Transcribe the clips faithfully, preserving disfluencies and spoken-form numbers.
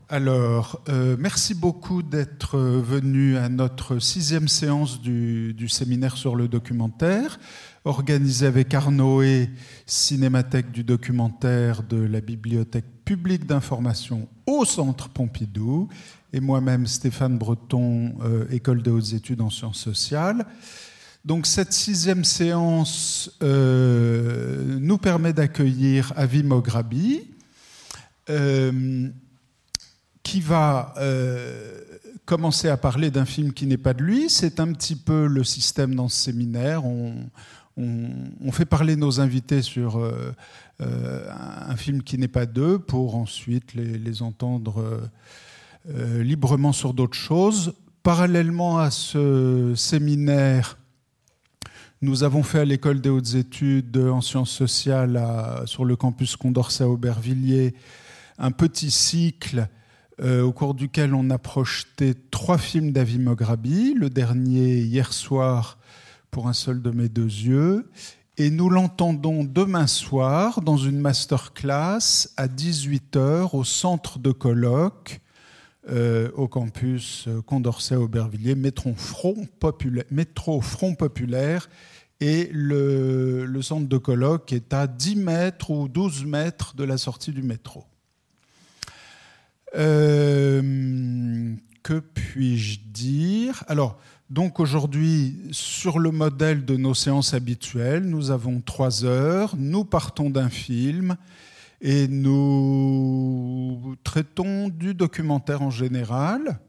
Alors, euh, merci beaucoup d'être venu à notre sixième séance du, du séminaire sur le documentaire, organisé avec Arnaud et Cinémathèque du documentaire de la Bibliothèque publique d'information au Centre Pompidou, et moi-même Stéphane Breton, euh, École des hautes études en sciences sociales. Donc cette sixième séance euh, nous permet d'accueillir Avi Moghrabi, euh, qui va euh, commencer à parler d'un film qui n'est pas de lui. C'est un petit peu le système dans ce séminaire. On, on, on fait parler nos invités sur euh, euh, un film qui n'est pas d'eux pour ensuite les, les entendre euh, euh, librement sur d'autres choses. Parallèlement à ce séminaire, nous avons fait à l'École des hautes études en sciences sociales à, sur le campus Condorcet à Aubervilliers un petit cycle Euh, au cours duquel on a projeté trois films d'Avi Moghrabi, le dernier hier soir pour un seul de mes deux yeux, et nous l'entendons demain soir dans une masterclass à dix-huit heures au centre de colloque euh, au campus Condorcet à Aubervilliers, métro Front Populaire, métro Front Populaire, et le, le centre de colloque est à dix mètres ou douze mètres de la sortie du métro. Euh, que puis-je dire ? Alors, donc aujourd'hui, sur le modèle de nos séances habituelles, nous avons trois heures, nous partons d'un film et nous traitons du documentaire en général.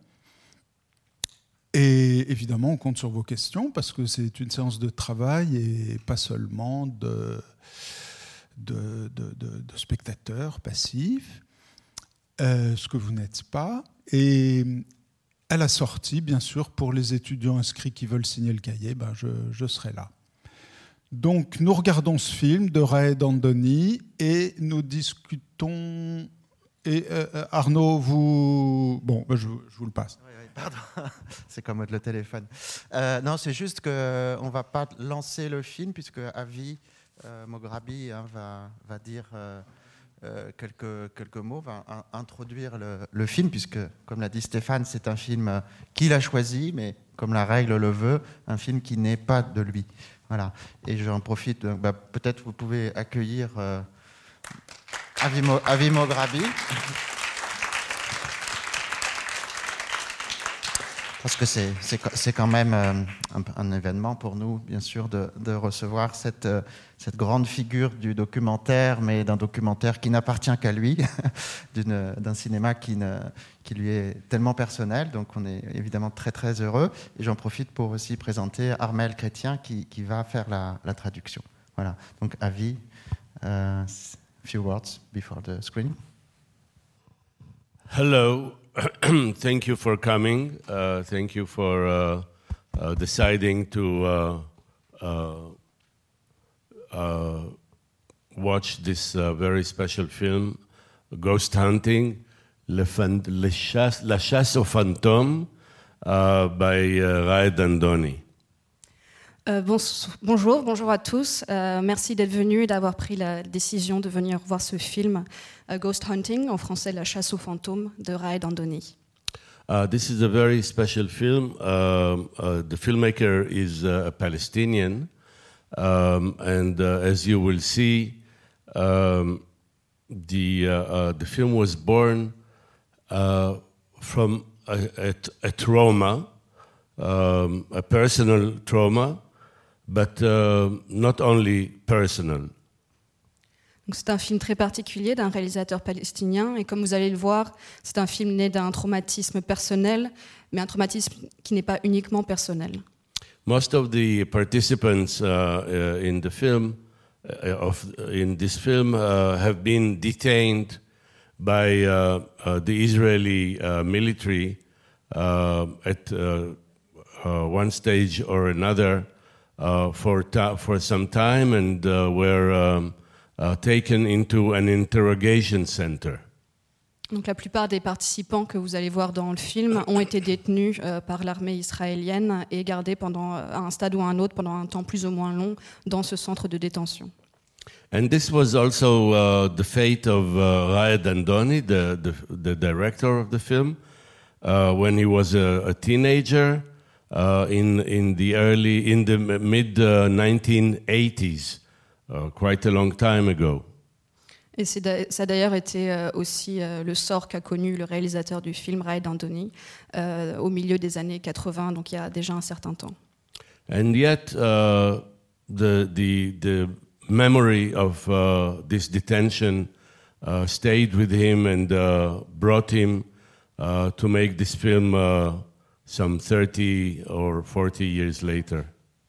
Et évidemment, on compte sur vos questions parce que c'est une séance de travail et pas seulement de, de, de, de, de spectateurs passifs. Euh, ce que vous n'êtes pas. Et à la sortie, bien sûr, pour les étudiants inscrits qui veulent signer le cahier, ben je, je serai là. Donc, nous regardons ce film de Raed Andoni et nous discutons... Et euh, Arnaud, vous... Bon, ben je, je vous le passe. Oui, oui, pardon, c'est comme le téléphone. Euh, non, c'est juste qu'on ne va pas lancer le film, puisque Avi euh, Moghrabi hein, va, va dire... Euh, Euh, quelques, quelques mots, va in, introduire le, le film, puisque, comme l'a dit Stéphane, c'est un film qu'il a choisi, mais comme la règle le veut, un film qui n'est pas de lui. Voilà. Et j'en profite, bah, peut-être vous pouvez accueillir euh, Avi, Mo, Avi Moghrabi. Parce que c'est, c'est, c'est quand même euh, un, un événement pour nous, bien sûr, de, de recevoir cette, euh, cette grande figure du documentaire, mais d'un documentaire qui n'appartient qu'à lui, d'une, d'un cinéma qui, ne, qui lui est tellement personnel. Donc on est évidemment très très heureux. Et j'en profite pour aussi présenter Armel Chrétien qui, qui va faire la, la traduction. Voilà. Donc Avi, uh, few words before the screen. Hello. Thank you for coming. Uh, thank you for uh, uh, deciding to uh, uh, uh, watch this uh, very special film, Ghost Hunting, Le fan- Le chasse, La chasse aux fantômes, uh, by uh, Raed Andoni. Euh, bon, bonjour, bonjour à tous. Euh, merci d'être venus et d'avoir pris la décision de venir voir ce film, uh, Ghost Hunting, en français La chasse aux fantômes, de Raed Andoni. Uh, this is a very special film. Uh, uh, the filmmaker is uh, a Palestinian, um, and uh, as you will see, um, the uh, uh, the film was born uh, from a, a, a trauma, um, a personal trauma, but uh, not only personal. Donc c'est un film très particulier d'un réalisateur palestinien et comme vous allez le voir, c'est un film né d'un traumatisme personnel, mais un traumatisme qui n'est pas uniquement personnel. Most of the participants uh, uh, in the film, uh, of in this film, uh, have been detained by uh, uh, the Israeli uh, military uh, at uh, uh, one stage or another uh, for ta- for some time, and uh, were um, Uh, taken into an interrogation center. Donc la plupart des participants que vous allez voir dans le film ont été détenus euh, par l'armée israélienne et gardés pendant, à un stade ou à un autre pendant un temps plus ou moins long dans ce centre de détention. And this was also uh, the fate of uh, Raed Andoni, the, the, the director of the film, uh, when he was a, a teenager uh, in, in the early, in the mid uh, nineteen eighties, uh, quite a long time ago. Et c'est da- ça a d'ailleurs été euh, aussi euh, le sort qu'a connu le réalisateur du film, Raed Andoni, euh, au milieu des années quatre-vingts, donc il y a déjà un certain temps. And yet, uh, the, the, the memory of uh, this detention uh, stayed with him and uh, brought him uh, to make this film uh, some thirty or forty years later.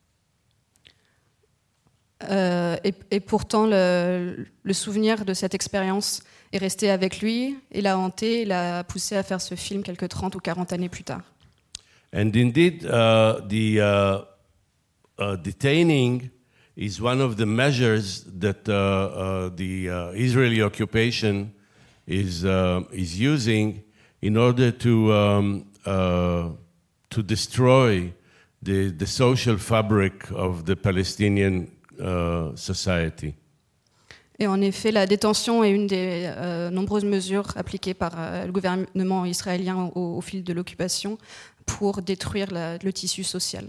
Euh, et, et pourtant, le, le souvenir de cette expérience est resté avec lui et l'a hanté, et l'a poussé à faire ce film quelques trente ou quarante années plus tard. And indeed, uh, the uh, uh, detaining is one of the measures that uh, uh, the uh, Israeli occupation is uh, is using in order to um, uh, to destroy the the social fabric of the Palestinian uh, society. Et en effet, la détention est une des euh, nombreuses mesures appliquées par euh, le gouvernement israélien au, au fil de l'occupation pour détruire la, le tissu social.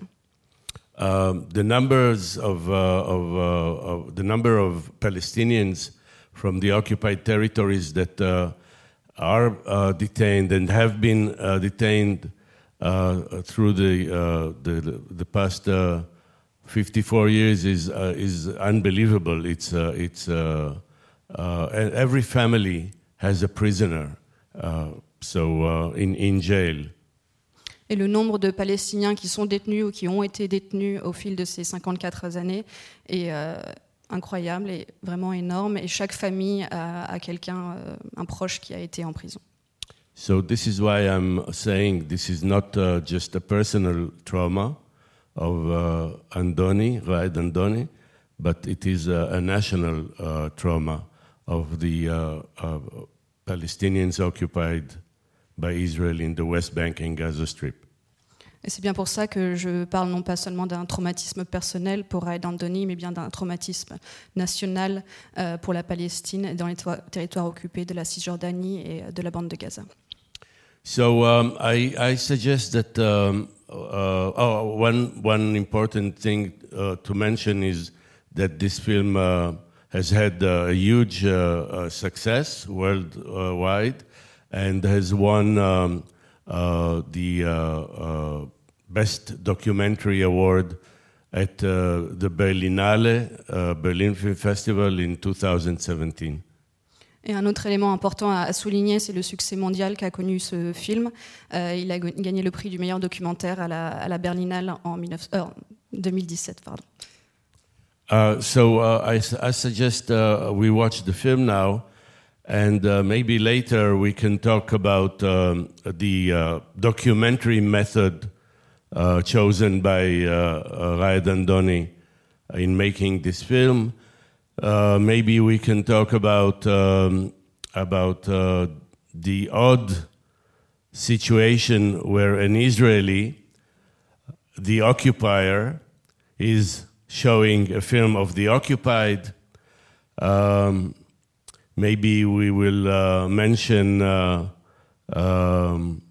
Um, the numbers of, uh, of, uh, of the number of Palestinians from the occupied territories that uh, are uh, detained and have been uh, detained uh, through the, uh, the the past uh, fifty-four years is uh, is unbelievable. It's uh, it's uh, uh, every family has a prisoner, uh, so uh, in in jail. Et le nombre de Palestiniens qui sont détenus ou qui ont été détenus au fil de ces cinquante-quatre années est euh, incroyable et vraiment énorme. Et chaque famille a, a quelqu'un, euh, un proche qui a été en prison. So this is why I'm saying this is not uh, just a personal trauma of uh, Andoni, Raed Andoni, but it is a, a national uh, trauma of the uh, uh, Palestinians occupied by Israel in the West Bank and Gaza Strip. Et c'est bien pour ça que je parle non pas seulement d'un traumatisme personnel pour Raed Andoni, mais bien d'un traumatisme national euh, pour la Palestine dans les to- territoires occupés de la Cisjordanie et de la bande de Gaza. So um, I, I suggest that um, uh, oh, one one important thing uh, to mention is that this film uh, has had uh, a huge uh, uh, success worldwide and has won um, uh, the uh, uh, Best Documentary Award at uh, the Berlinale uh, Berlin Film Festival in two thousand seventeen. Et un autre élément important à souligner, c'est le succès mondial qu'a connu ce film. Euh, il a gagné le prix du meilleur documentaire à la, à la Berlinale en deux mille dix-sept. Pardon. Uh, so uh, I, I suggest uh, we watch the film now, and uh, maybe later we can talk about um, the uh, documentary method uh, chosen by uh, Raed Andoni in making this film. Uh, maybe we can talk about um, about uh, the odd situation where an Israeli, the occupier, is showing a film of the occupied. Um, maybe we will uh, mention uh, um,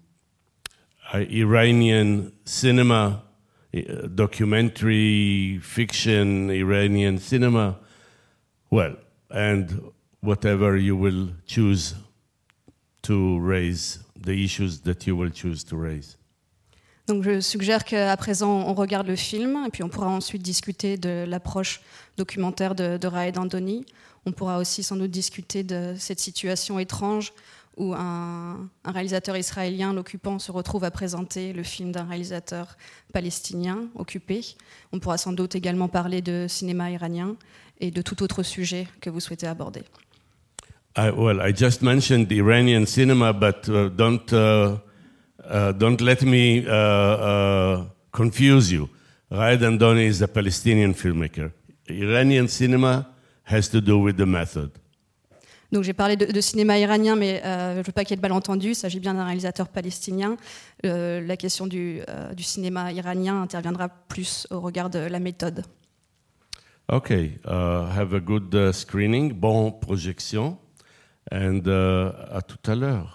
Iranian cinema, documentary fiction, Iranian cinema. Well, and whatever you will choose to raise, the issues that you will choose to raise. Donc je suggère qu'à présent on regarde le film et puis on pourra ensuite discuter de l'approche documentaire de, de Raed Andoni. On pourra aussi sans doute discuter de cette situation étrange où un, un réalisateur israélien, l'occupant, se retrouve à présenter le film d'un réalisateur palestinien occupé. On pourra sans doute également parler de cinéma iranien et de tout autre sujet que vous souhaitez aborder. I, well, I just mentioned Iranian cinema, but uh, don't uh, uh, don't let me uh, uh, confuse you. Raed Andoni is a Palestinian filmmaker. Iranian cinema has to do with the method. Donc j'ai parlé de, de cinéma iranien, mais euh, je ne veux pas qu'il y ait de malentendu. Il s'agit bien d'un réalisateur palestinien. Euh, la question du, euh, du cinéma iranien interviendra plus au regard de la méthode. Okay, uh, have a good uh, screening, bon projection, and uh, à tout à l'heure.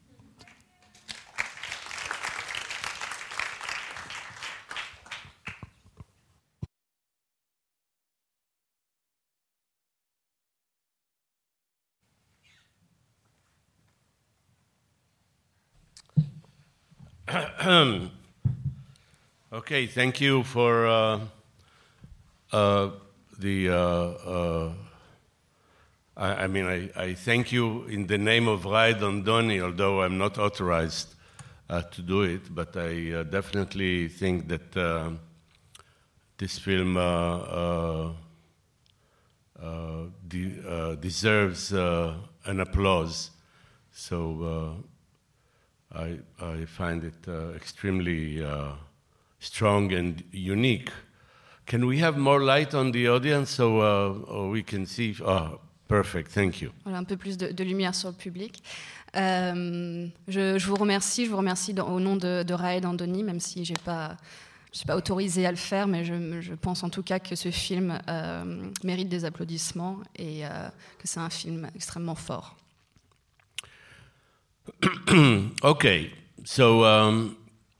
Okay, thank you for uh, uh, the. Uh, uh, I, I mean, I, I thank you in the name of Rai Dondoni, although I'm not authorized uh, to do it, but I uh, definitely think that uh, this film uh, uh, uh, de- uh, deserves uh, an applause. So. Uh, I, I find it uh, extremely uh, strong and unique. Can we have more light on the audience so uh, we can see? Oh, perfect, thank you. Voilà, un peu plus de, de lumière sur le public. Euh, je, je vous remercie, je vous remercie dans, au nom de, de Raed Andoni, même si j'ai pas, je ne suis pas autorisée à le faire, mais je, je pense en tout cas que ce film euh, mérite des applaudissements et euh, que c'est un film extrêmement fort. Okay, so um,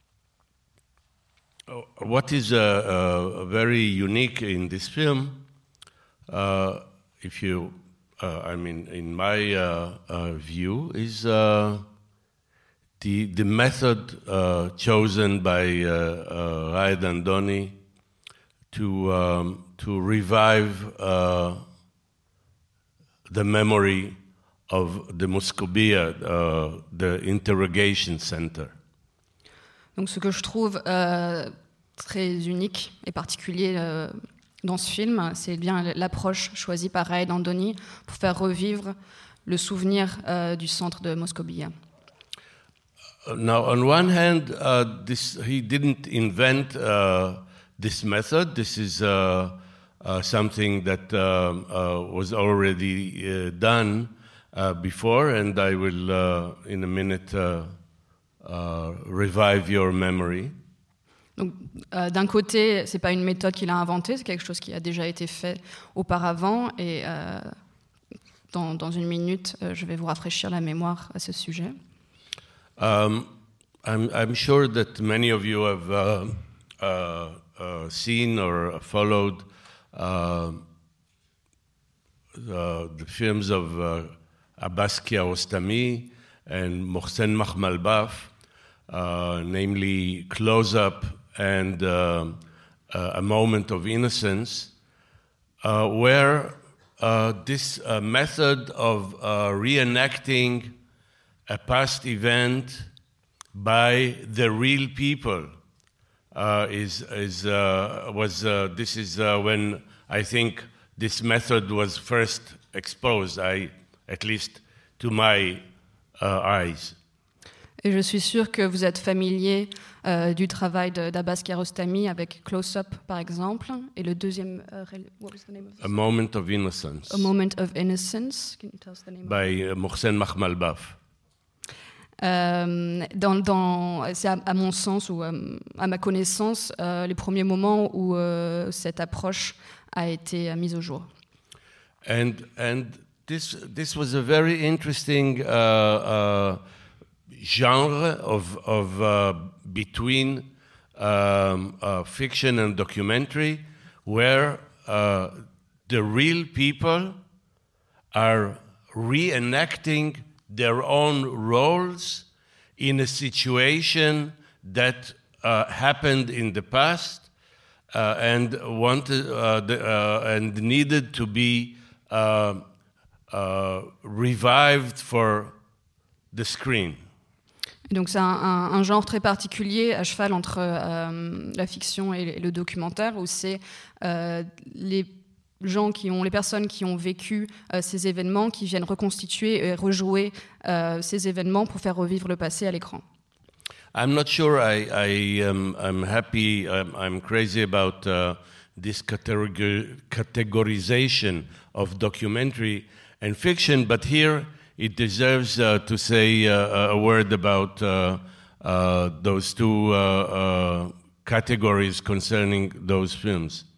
what is uh, uh, very unique in this film, uh, if you, uh, I mean, in my uh, uh, view, is uh, the the method uh, chosen by uh, uh, Raed Andoni to um, to revive uh, the memory of the Moscovia, uh, the interrogation center. Donc, ce que je trouve euh, très unique et particulier euh, dans ce film, c'est bien l'approche choisie par Raed Andoni pour faire revivre le souvenir euh, du centre de Moscovia. Now, on one hand, uh, this, he didn't invent uh, this method. This is uh, uh, something that uh, uh, was already uh, done Uh, before, and I will, uh, in a minute, uh, uh, revive your memory. Donc, euh, d'un côté, c'est pas une méthode qu'il a inventée, c'est quelque chose qui a déjà été fait auparavant, et euh, dans, dans une minute, euh, je vais vous rafraîchir la mémoire à ce sujet. Um, I'm, I'm sure that many of you have uh, uh, uh, seen or followed uh, the, the films of uh, Abbas Kiarostami and Mohsen Makhmalbaf, uh, namely Close Up and uh, uh, A Moment of Innocence, uh, where uh, this uh, method of uh, reenacting a past event by the real people uh, is, is, uh, was, uh, this is uh, when I think this method was first exposed. I at least to my uh, eyes. Et je suis sûr que vous êtes familier euh, du travail d'Abbas Kiarostami avec Close Up, par exemple, et le deuxième. Uh, what was the name of this? A Moment of Innocence. A Moment of Innocence. Can you tell us the name? By uh, Mohsen Makhmalbaf. Euh, dans, dans, c'est à, à mon sens ou à, à ma connaissance euh, les premiers moments où euh, cette approche a été euh, mise au jour. And and. This this was a very interesting uh, uh, genre of of uh, between um, uh, fiction and documentary, where uh, the real people are reenacting their own roles in a situation that uh, happened in the past uh, and wanted uh, the, uh, and needed to be. Uh, Uh, revived for the screen. Et donc c'est un, un, un genre très particulier à cheval entre euh, la fiction et, et le documentaire, où c'est euh, les gens qui ont, les personnes qui ont vécu euh, ces événements qui viennent reconstituer et rejouer euh, ces événements pour faire revivre le passé à l'écran. I'm not sure I, I um, I'm happy. I'm, I'm crazy about uh, this categor- categorization of documentary and fiction, but here it deserves uh, to say uh, a word about uh, uh, those two uh, uh, categories concerning those films.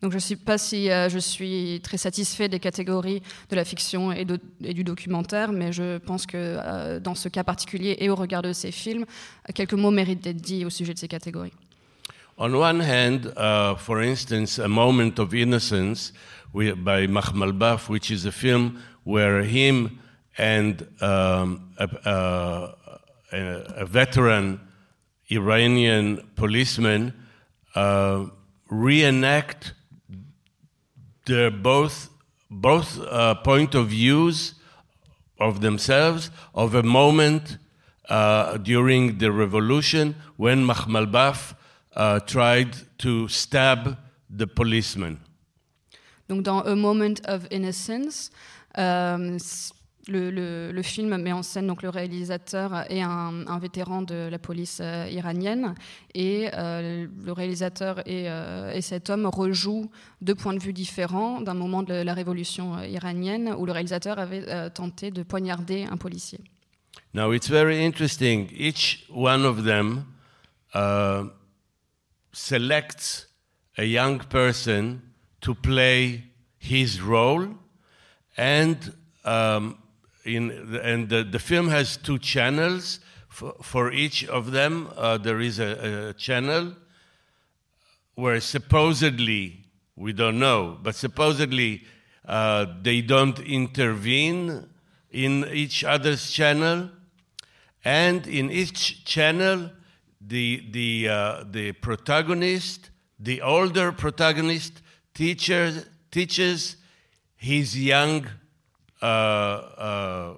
Donc je ne sais pas si euh, je suis très satisfait des catégories de la fiction et, de, et du documentaire, mais je pense que euh, dans ce cas particulier et au regard de ces films, quelques mots méritent d'être dits au sujet de ces catégories. On one hand, uh, for instance, A Moment of Innocence we, by Makhmalbaf, which is a film where him and um, a, a, a veteran Iranian policeman uh, reenact their both both uh, point of views of themselves of a moment uh, during the revolution when Makhmalbaf uh, tried to stab the policeman. Donc dans A Moment of Innocence, euh, le, le, le film met en scène donc le réalisateur et un, un vétéran de la police euh, iranienne, et euh, le réalisateur et, euh, et cet homme rejouent deux points de vue différents d'un moment de la révolution euh, iranienne où le réalisateur avait euh, tenté de poignarder un policier. Now it's very interesting. Each one of them uh, selects a young person to play his role, and um, in and the, the film has two channels for, for each of them. Uh, there is a, a channel where supposedly, we don't know, but supposedly uh, they don't intervene in each other's channel, and in each channel the the uh, the protagonist, the older protagonist, teacher teaches his young uh, uh,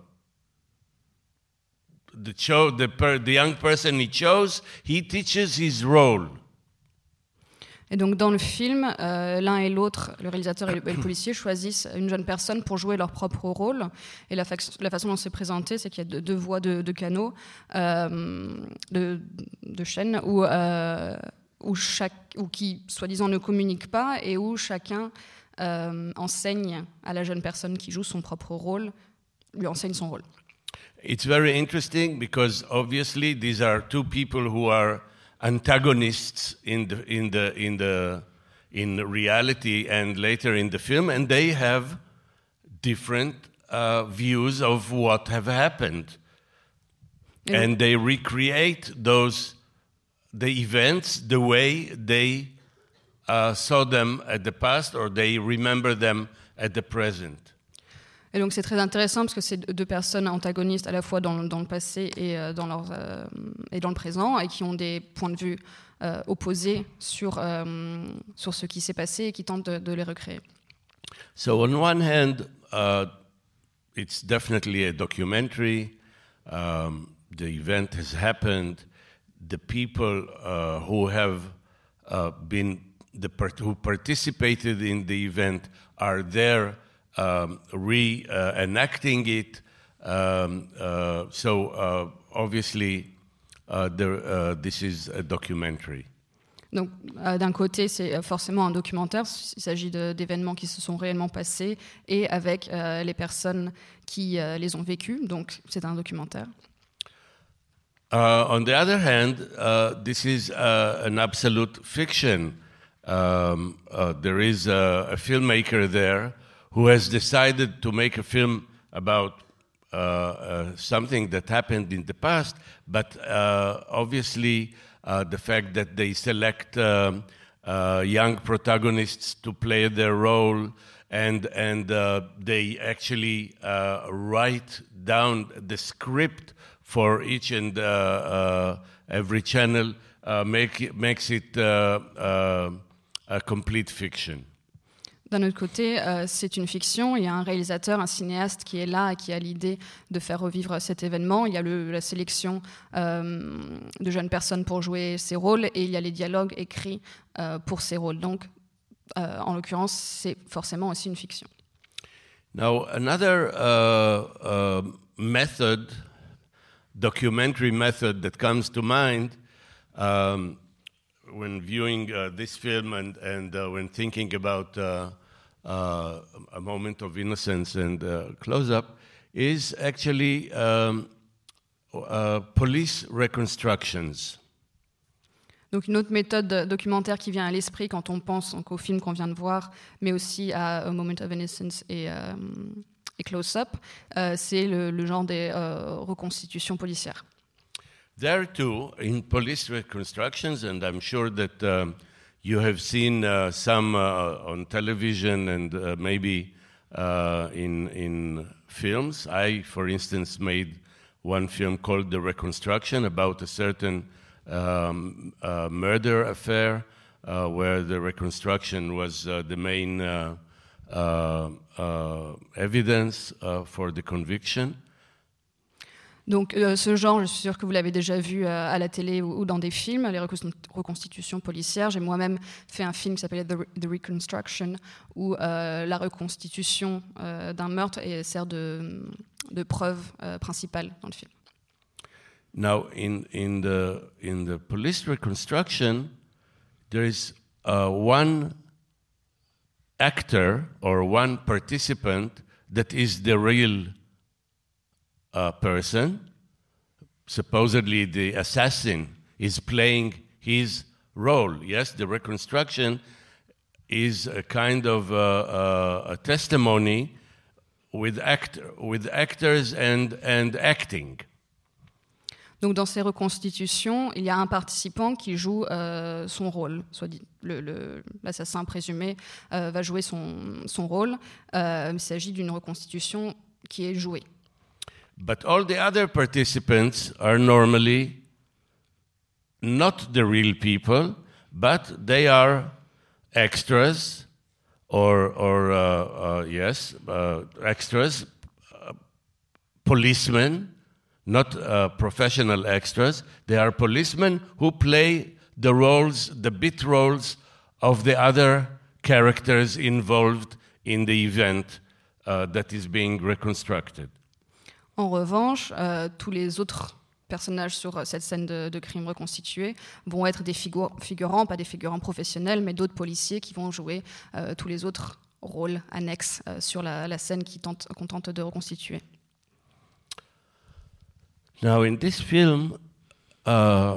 the cho- the, per- the young person he chose, he teaches his role. Et donc dans le film, euh, l'un et l'autre, le réalisateur et le, et le policier, choisissent une jeune personne pour jouer leur propre rôle. Et la, fa- la façon dont c'est présenté, c'est qu'il y a deux, deux voix de, de canaux, euh, de, de chaînes, où, euh, où, chaque, où qui, soi-disant, ne communiquent pas et où chacun euh, enseigne à la jeune personne qui joue son propre rôle, lui enseigne son rôle. It's very interesting because obviously these are two people who are antagonists in the in the in the in reality and later in the film, and they have different uh, views of what have happened, Yeah. and they recreate those the events the way they uh, saw them at the past, or they remember them at the present. Et donc c'est très intéressant parce que c'est deux personnes antagonistes à la fois dans, dans le passé et, euh, dans leur, euh, et dans le présent, et qui ont des points de vue euh, opposés sur, euh, sur ce qui s'est passé et qui tentent de, de les recréer. So on one hand, uh, it's definitely a documentary. Um, the event has happened. The people uh, who have uh, been the part- who participated in the event are there. Um, re-enacting uh, it, um, uh, so uh, obviously uh, there, uh, this is a documentary. Donc euh, d'un côté, c'est forcément un documentaire, il s'agit de, d'événements qui se sont réellement passés et avec euh, les personnes qui euh, les ont vécus, donc c'est un documentaire. Uh, on the other hand, uh, this is uh, an absolute fiction. Um, uh, there is a, a filmmaker there who has decided to make a film about uh, uh, something that happened in the past, but uh, obviously uh, the fact that they select um, uh, young protagonists to play their role, and and uh, they actually uh, write down the script for each and uh, uh, every channel, uh, make it, makes it uh, uh, a complete fiction. D'un autre côté, euh, c'est une fiction. Il y a un réalisateur, un cinéaste qui est là et qui a l'idée de faire revivre cet événement. Il y a le, la sélection euh, de jeunes personnes pour jouer ces rôles et il y a les dialogues écrits euh, pour ces rôles. Donc, euh, en l'occurrence, c'est forcément aussi une fiction. Now, another uh, uh, method, documentary method that comes to mind um, when viewing uh, this film and, and uh, when thinking about uh, uh, A Moment of Innocence and uh, Close-Up is actually um, uh, police reconstructions. Donc une autre méthode documentaire qui vient à l'esprit quand on pense donc, au film qu'on vient de voir, mais aussi à A Moment of Innocence et, euh, et Close Up, euh, c'est le, le genre des euh, reconstitutions policières. There too, in police reconstructions, and I'm sure that um, you have seen uh, some uh, on television and uh, maybe uh, in, in films. I, for instance, made one film called The Reconstruction about a certain um, uh, murder affair uh, where the reconstruction was uh, the main uh, uh, uh, evidence uh, for the conviction. Donc euh, ce genre, je suis sûre que vous l'avez déjà vu euh, à la télé ou, ou dans des films, les reconstitutions policières. J'ai moi-même fait un film qui s'appelait The, Re- The Reconstruction, où euh, la reconstitution euh, d'un meurtre et sert de, de preuve euh, principale dans le film. Now, in, in, the, in the police reconstruction, there is uh, one actor or one participant that is the real uh, person. Supposedly, the assassin is playing his role. Yes, the reconstruction is a kind of uh, uh, a testimony with, act, with actors and, and acting. Donc dans ces reconstitutions, il y a un participant qui joue euh, son rôle. Soit dit, le, le, l'assassin présumé euh, va jouer son, son rôle. Euh, il s'agit d'une reconstitution qui est jouée. But all the other participants are normally not the real people, but they are extras, or, or uh, uh, yes, uh, extras, uh, policemen, not uh, professional extras. They are policemen who play the roles, the bit roles of the other characters involved in the event uh, that is being reconstructed. En revanche, euh, tous les autres personnages sur cette scène de, de crime reconstituée vont être des figu- figurants, pas des figurants professionnels, mais d'autres policiers qui vont jouer euh, tous les autres rôles annexes euh, sur la, la scène qui tente, qu'on tente de reconstituer. Now, in this film, uh,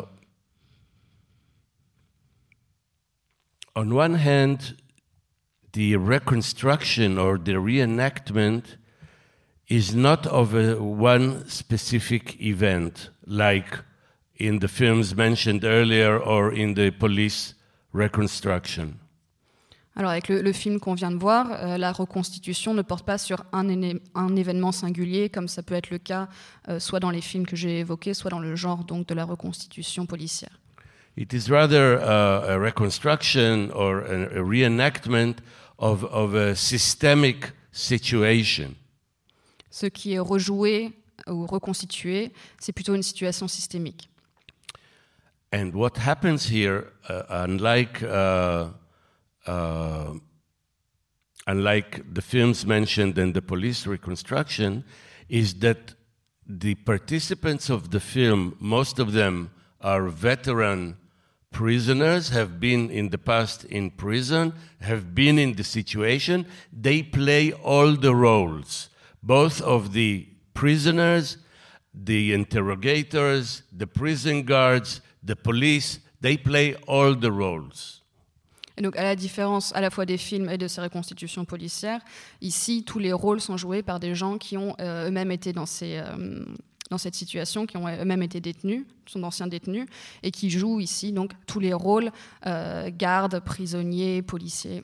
on one hand, the reconstruction or the reenactment is not of a, one specific event, like in the films mentioned earlier or in the police reconstruction. Alors avec le, le film qu'on vient de voir, euh, la reconstitution ne porte pas sur un, éné- un événement singulier, comme ça peut être le cas euh, soit dans les films que j'ai évoqués, soit dans le genre donc, de la reconstitution policière. It is rather uh, a reconstruction or a, a reenactment of, of a systemic situation. Ce qui est rejoué ou reconstitué, c'est plutôt une situation systémique. And what happens here, uh, unlike uh, uh, unlike the films mentioned in the police reconstruction, is that the participants of the film, most of them are veteran prisoners, have been in the past in prison, have been in the situation. They play all the roles, both of the prisoners, the interrogators, the prison guards, the police. They play all the roles. Et donc, à la différence à la fois des films et de ces reconstitutions policières, ici, tous les rôles sont joués par des gens qui ont euh, eux-mêmes été dans, ces, euh, dans cette situation, qui ont eux-mêmes été détenus, sont d'anciens détenus, et qui jouent ici donc tous les rôles euh, gardes, prisonniers, policiers.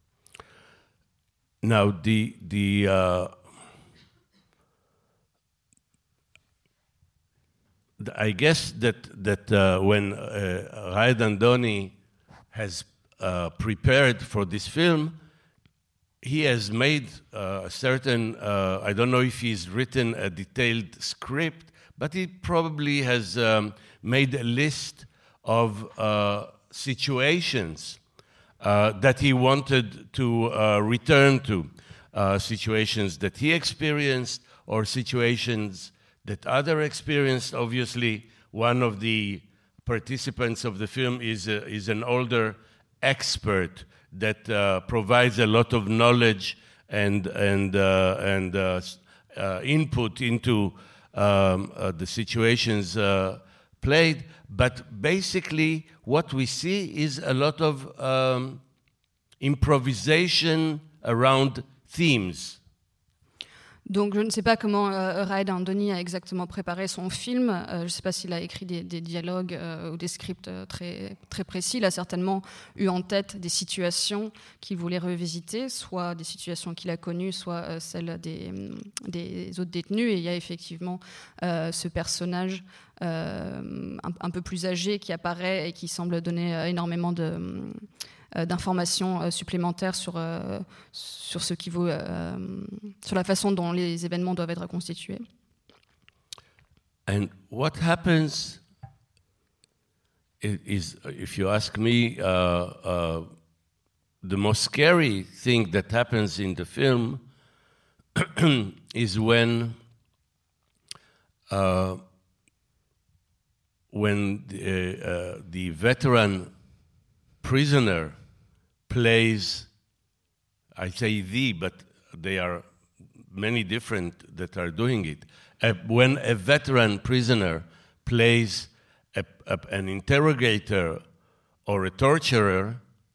Now, the the uh, I guess that that uh, when uh, Raed Andoni has uh, prepared for this film, he has made uh, a certain. Uh, I don't know if he's written a detailed script, but he probably has um, made a list of uh, situations uh, that he wanted to uh, return to, uh, situations that he experienced or situations that other experienced. Obviously, one of the participants of the film is a, is an older expert that uh, provides a lot of knowledge and and uh, and uh, uh, input into um, uh, the situations uh, played. But basically, what we see is a lot of um, improvisation around themes. Donc je ne sais pas comment euh, Raed Andoni a exactement préparé son film. Euh, je ne sais pas s'il a écrit des, des dialogues euh, ou des scripts euh, très, très précis. Il a certainement eu en tête des situations qu'il voulait revisiter, soit des situations qu'il a connues, soit euh, celles des, des autres détenus. Et il y a effectivement euh, ce personnage euh, un, un peu plus âgé qui apparaît et qui semble donner euh, énormément de... d'informations supplémentaires sur, euh, sur, ce qui vaut, euh, sur la façon dont les événements doivent être reconstitués. And what happens is, if you ask me, uh, uh, the most scary thing that happens in the film is when uh, when the, uh, the veteran prisoner plays, I say the, but they are many different that are doing it. Uh, when a veteran prisoner plays a, a, an interrogator or a torturer,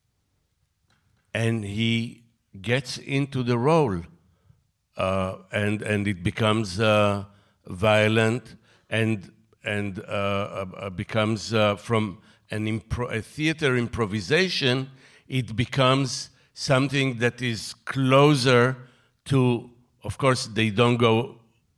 and he gets into the role, uh, and and it becomes uh, violent, and and uh, uh, becomes uh, from An impro- a theater improvisation, it becomes something that is closer to, of course, they don't go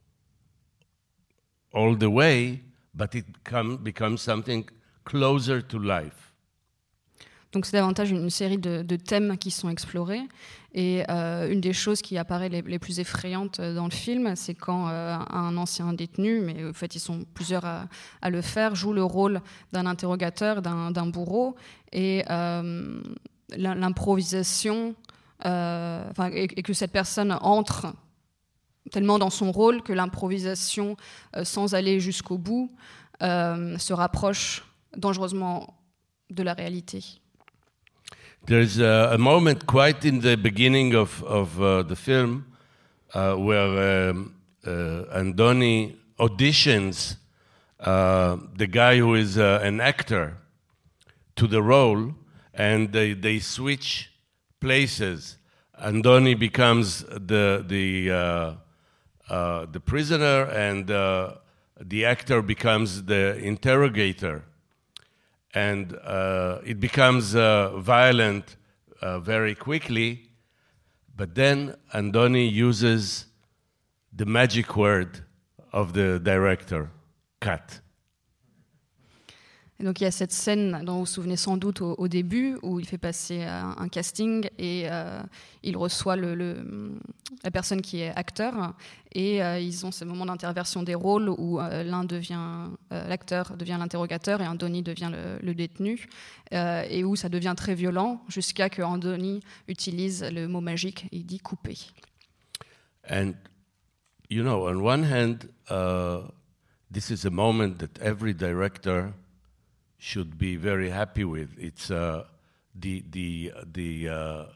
all the way, but it come, becomes something closer to life. Donc c'est davantage une série de, de thèmes qui sont explorés. Et euh, une des choses qui apparaît les, les plus effrayantes dans le film, c'est quand euh, un ancien détenu, mais en fait ils sont plusieurs à, à le faire, joue le rôle d'un interrogateur, d'un, d'un bourreau, et euh, l'improvisation, euh, enfin, et, et que cette personne entre tellement dans son rôle que l'improvisation, euh, sans aller jusqu'au bout, euh, se rapproche dangereusement de la réalité. There's a, a moment quite in the beginning of, of uh, the film uh, where um, uh, Andoni auditions uh, the guy who is uh, an actor to the role, and they, they switch places. Andoni becomes the, the, uh, uh, the prisoner, and uh, the actor becomes the interrogator. And uh, it becomes uh, violent uh, very quickly, but then Andoni uses the magic word of the director, cut. Et donc il y a cette scène dont vous vous souvenez sans doute au, au début, où il fait passer un, un casting et euh, il reçoit le, le, la personne qui est acteur, et euh, ils ont ce moment d'interversion des rôles où euh, l'un devient, euh, l'acteur devient l'interrogateur et Andoni devient le, le détenu, euh, et où ça devient très violent jusqu'à que Andoni utilise le mot magique et il dit couper. And you know, on one hand, uh, this is a moment that every director should be very happy with. It's uh, the the the uh,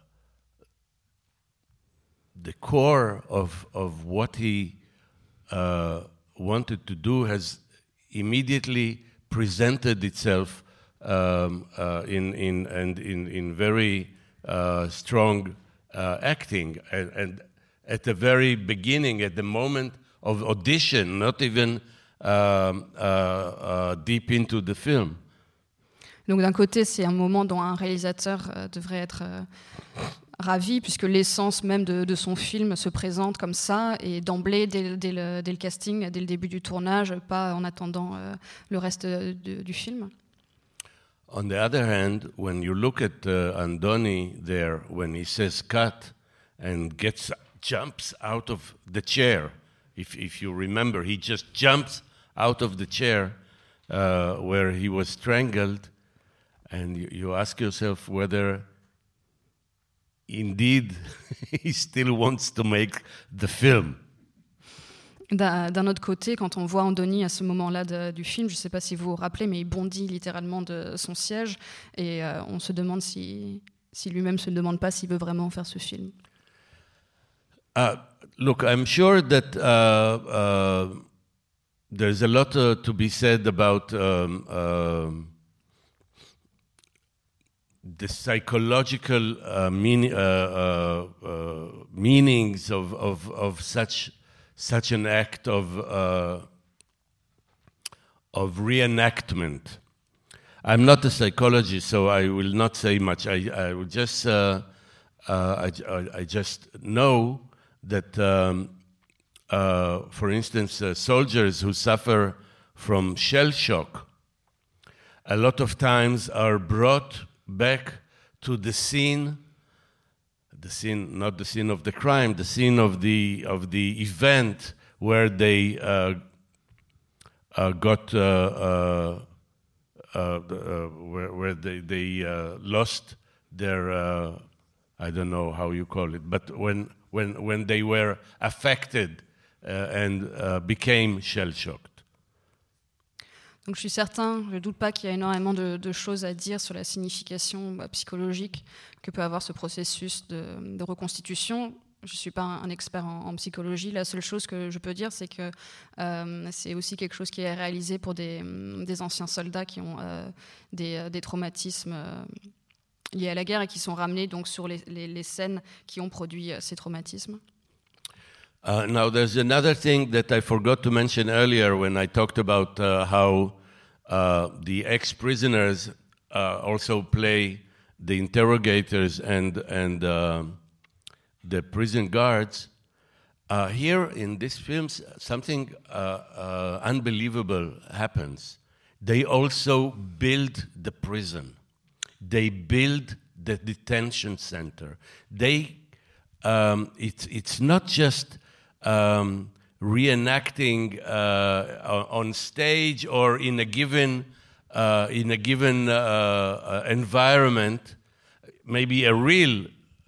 the core of of what he uh, wanted to do has immediately presented itself um, uh, in in and in in very uh, strong uh, acting, and, and at the very beginning, at the moment of audition, not even um, uh, uh, deep into the film. Donc d'un côté, c'est un moment dont un réalisateur euh, devrait être euh, ravi, puisque l'essence même de, de son film se présente comme ça, et d'emblée, dès, dès, le, dès le casting, dès le début du tournage, pas en attendant euh, le reste de, de, du film. On the other hand, when you look at uh, Andoni there, when he says cut and gets jumps out of the chair, if if you remember, he just jumps out of the chair uh, where he was strangled. And you, you ask yourself whether indeed he still wants to make the film. D'un, d'un autre côté, quand on voit Andoni à ce moment-là de, du film, je ne sais pas si vous vous rappelez, mais il bondit littéralement de son siège, et euh, on se demande si, si lui-même ne se demande pas s'il veut vraiment faire ce film. Uh, look, I'm sure that uh, uh, there's a lot uh, to be said about um, uh, the psychological uh, mean, uh, uh, uh, meanings of, of, of such such an act of uh, of reenactment. I'm not a psychologist, so I will not say much. I, I will just uh, uh, I, I just know that, um, uh, for instance, uh, soldiers who suffer from shell shock, a lot of times are brought back to the scene, the scene, not the scene of the crime, the scene of the of the event where they uh, uh, got, uh, uh, uh, uh, where, where they they uh, lost their, uh, I don't know how you call it, but when when when they were affected uh, and uh, became shell-shocked. Donc je suis certain, je ne doute pas qu'il y a énormément de, de choses à dire sur la signification bah, psychologique que peut avoir ce processus de, de reconstitution. Je ne suis pas un, un expert en, en psychologie. La seule chose que je peux dire, c'est que euh, c'est aussi quelque chose qui est réalisé pour des, des anciens soldats qui ont euh, des, des traumatismes euh, liés à la guerre et qui sont ramenés donc, sur les, les, les scènes qui ont produit euh, ces traumatismes. Uh, now, there's another thing that I forgot to mention earlier when I talked about uh, how uh, the ex-prisoners uh, also play the interrogators and and uh, the prison guards. Uh, here in this film, something uh, uh, unbelievable happens. They also build the prison. They build the detention center. They um, it's it's not just Um, reenacting uh, on stage or in a given uh, in a given uh, uh, environment, maybe a real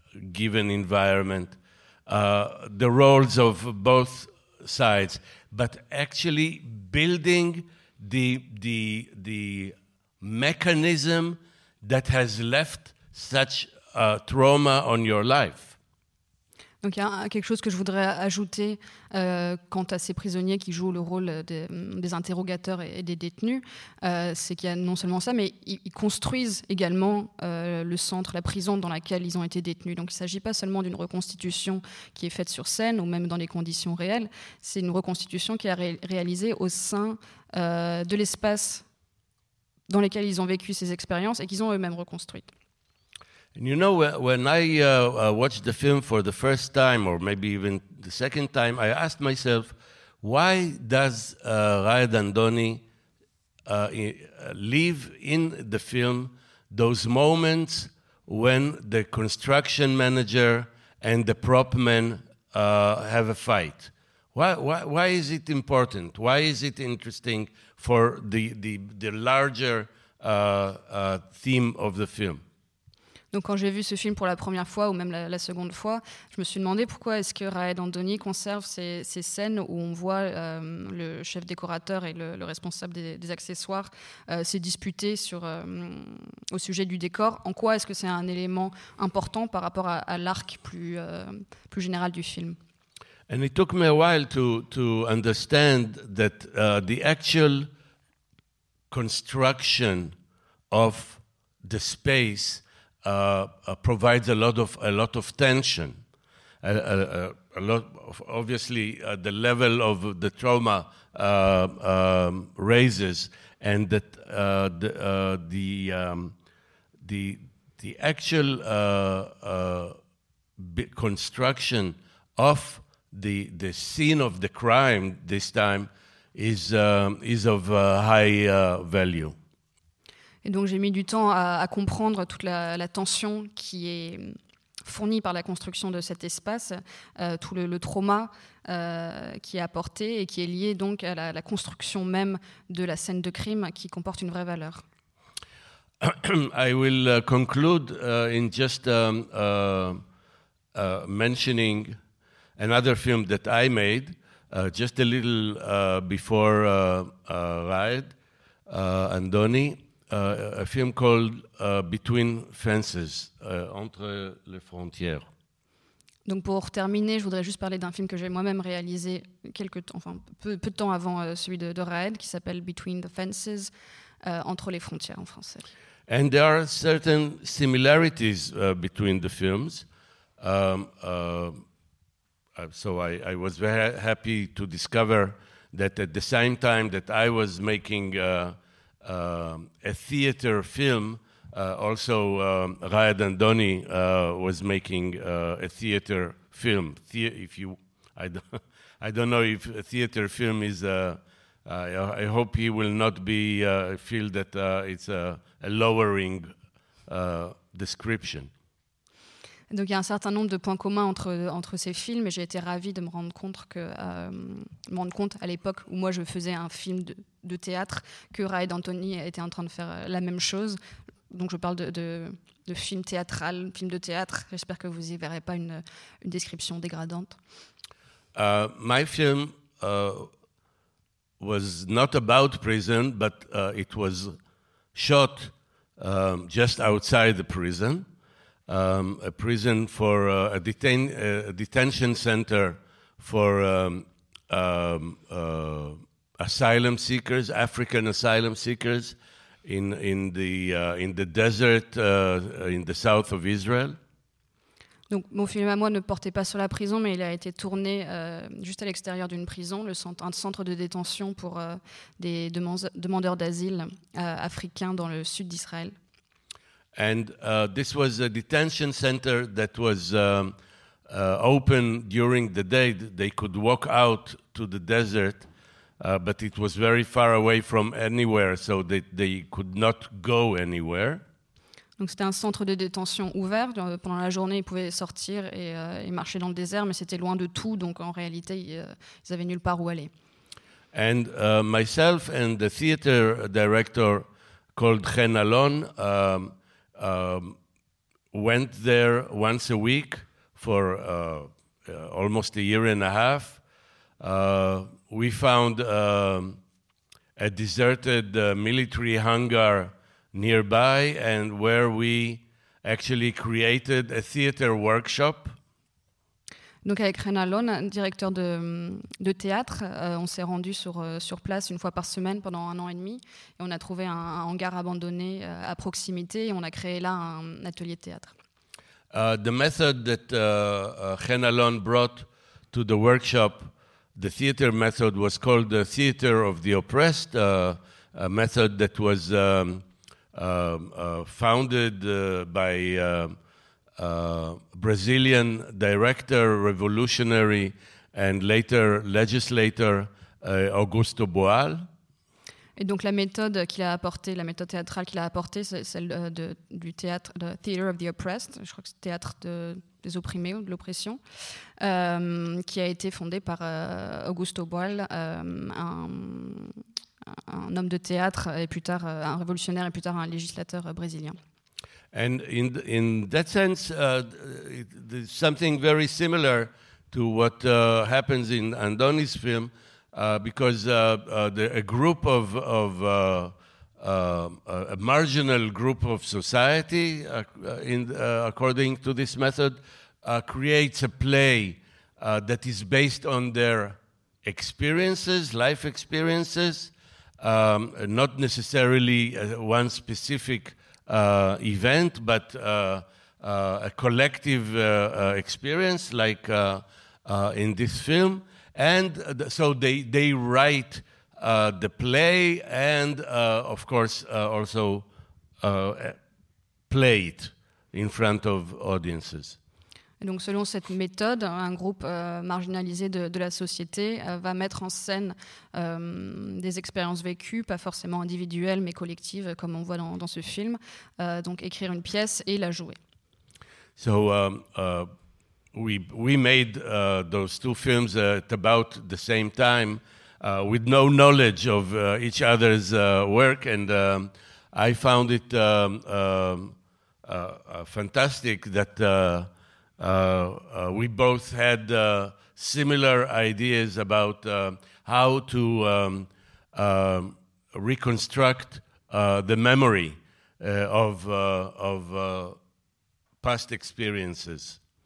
given environment, uh, the roles of both sides, but actually building the the the mechanism that has left such a trauma on your life. Donc il y a quelque chose que je voudrais ajouter euh, quant à ces prisonniers qui jouent le rôle des, des interrogateurs et, et des détenus, euh, c'est qu'il y a non seulement ça, mais ils, ils construisent également euh, le centre, la prison dans laquelle ils ont été détenus. Donc il ne s'agit pas seulement d'une reconstitution qui est faite sur scène ou même dans les conditions réelles, c'est une reconstitution qui est ré- réalisée au sein euh, de l'espace dans lequel ils ont vécu ces expériences et qu'ils ont eux-mêmes reconstruites. And you know, when I uh, uh, watched the film for the first time, or maybe even the second time, I asked myself, why does uh, Raed Andoni uh, leave in the film those moments when the construction manager and the prop man uh, have a fight? Why, why, why is it important? Why is it interesting for the, the, the larger uh, uh, theme of the film? Donc quand j'ai vu ce film pour la première fois ou même la, la seconde fois, je me suis demandé pourquoi est-ce que Raed Andoni conserve ces, ces scènes où on voit euh, le chef décorateur et le, le responsable des, des accessoires euh, se disputer sur, euh, au sujet du décor. En quoi est-ce que c'est un élément important par rapport à, à l'arc plus, euh, plus général du film? And it took me a while to, to understand that uh, the actual construction of the space Uh, uh, provides a lot of a lot of tension, a, a, a lot of obviously uh, the level of the trauma uh, um, raises, and that uh, the uh, the, um, the the actual uh, uh, construction of the the scene of the crime this time is um, is of uh, high uh, value. Et donc j'ai mis du temps à, à comprendre toute la, la tension qui est fournie par la construction de cet espace, euh, tout le, le trauma euh, qui est apporté et qui est lié donc à la, la construction même de la scène de crime qui comporte une vraie valeur. I will uh, conclude uh, in just um, uh, uh, mentioning another film that I made uh, just a little uh, before uh, uh, Raed uh, Andoni. Uh, a film called uh, Between Fences, uh, Entre les frontières. Donc pour terminer, je voudrais juste parler d'un film que j'ai moi-même réalisé quelques temps, enfin peu, peu de temps avant euh, celui de, de Raed, qui s'appelle Between the Fences, euh, Entre les frontières en français. And there are certain similarities uh, between the films. Um, uh, so I, I was very happy to discover that at the same time that I was making uh, uh, a theater film, uh, also um, Raed Andoni uh, was making uh, a theater film. The- if you, I don't, I don't know if a theater film is. Uh, I, I hope he will not be uh, feel that uh, it's a, a lowering uh, description. Donc il y a un certain nombre de points communs entre, entre ces films et j'ai été ravie de me rendre compte, que, euh, me rendre compte à l'époque où moi je faisais un film de, de théâtre que Raed Andoni était en train de faire la même chose. Donc je parle de, de, de film théâtral, film de théâtre. J'espère que vous n'y verrez pas une, une description dégradante. Uh, my film uh, was not about prison, but uh, it was shot um, just outside the prison. Um, a prison for uh, a, detain, a detention center for um, um, uh, asylum seekers, African asylum seekers, in in the uh, in the desert uh, in the south of Israel. Donc mon film à moi ne portait pas sur la prison, mais il a été tourné euh, juste à l'extérieur d'une prison, le centre, un centre de détention pour euh, des demandes, demandeurs d'asile euh, africains dans le sud d'Israël. And uh, this was a detention center that was um, uh, open during the day. They could walk out to the desert, uh, but it was very far away from anywhere, so they, they could not go anywhere. Donc c'était un centre de détention ouvert. Pendant la journée, ils pouvaient sortir et, euh, et marcher dans le désert, mais c'était loin de tout, donc en réalité, ils, euh, ils avaient nulle part où aller. And uh, myself and the theater director called Chen Alon um, um, went there once a week for uh, uh, almost a year and a half. Uh, we found um, a deserted uh, military hangar nearby, and where we actually created a theater workshop. Donc avec Chen Alon, directeur de, de théâtre, euh, on s'est rendu sur, euh, sur place une fois par semaine pendant un an et demi, et on a trouvé un, un hangar abandonné euh, à proximité, et on a créé là un atelier de théâtre. Uh, the method that uh, uh, Chen Alon brought to the workshop, the theater method, was called the theater of the oppressed, uh, a method that was um, uh, uh, founded uh, by uh, uh, Brazilian director, revolutionary, and later legislator uh, Augusto Boal. Et donc la méthode qu'il a apportée, la méthode théâtrale qu'il a apportée, c'est celle de, de, du théâtre, de Theater of the Oppressed, je crois que c'est le théâtre de, des opprimés ou de l'oppression, euh, qui a été fondé par euh, Augusto Boal, euh, un, un homme de théâtre et plus tard un révolutionnaire et plus tard un législateur brésilien. And in in that sense, uh, it, there's something very similar to what uh, happens in Andoni's film, uh, because uh, uh, the, a group of of uh, uh, a marginal group of society, uh, in uh, according to this method, uh, creates a play uh, that is based on their experiences, life experiences, um, not necessarily uh, one specific Uh, event, but uh, uh, a collective uh, uh, experience, like uh, uh, in this film. And th- so they they write uh, the play, and uh, of course uh, also uh, play it in front of audiences. Et donc, selon cette méthode, un groupe euh, marginalisé de, de la société euh, va mettre en scène euh, des expériences vécues, pas forcément individuelles, mais collectives, comme on voit dans, dans ce film. Euh, donc, écrire une pièce et la jouer. So um, uh, we we made uh, those two films at about the same time, uh, with no knowledge of uh, each other's uh, work, and um, I found it um, um, uh, uh, fantastic that. Uh, Uh, uh, we both had uh, similar ideas about uh, how to um, uh, reconstruct uh, the memory uh, of, uh, of uh, past experiences.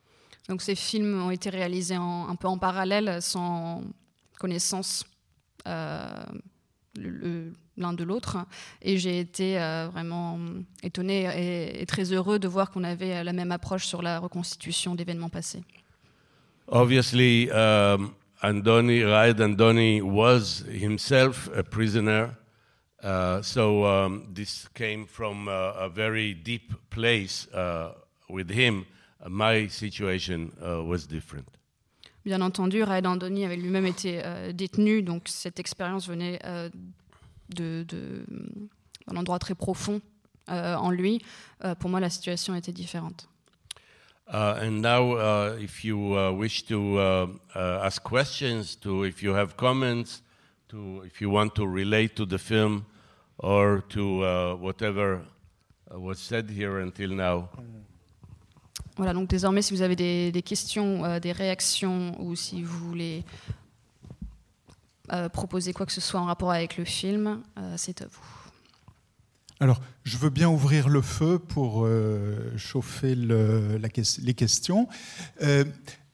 Donc ces films ont été réalisés en, un peu en parallèle, sans connaissance euh, le, le, l'un de l'autre. Et j'ai été euh, vraiment étonnée et, et très heureux de voir qu'on avait la même approche sur la reconstitution d'événements passés. Obviously, um, Andoni, Raed Andoni was himself a prisoner. Uh, so um, this came from uh, a very deep place uh, with him. My situation uh, was different. Bien entendu, Raed Andoni avait lui-même été euh, détenu, donc cette expérience venait euh, de, de, d'un endroit très profond euh, en lui. Euh, pour moi, la situation était différente. Uh, and now, uh, if you uh, wish to uh, uh, ask questions, to if you have comments, to if you want to relate to the film or to uh, whatever uh, was said here until now. Voilà, donc désormais, si vous avez des, des questions, euh, des réactions, ou si vous voulez euh, proposer quoi que ce soit en rapport avec le film, euh, c'est à vous. Alors, je veux bien ouvrir le feu pour euh, chauffer le, la, les questions. Euh,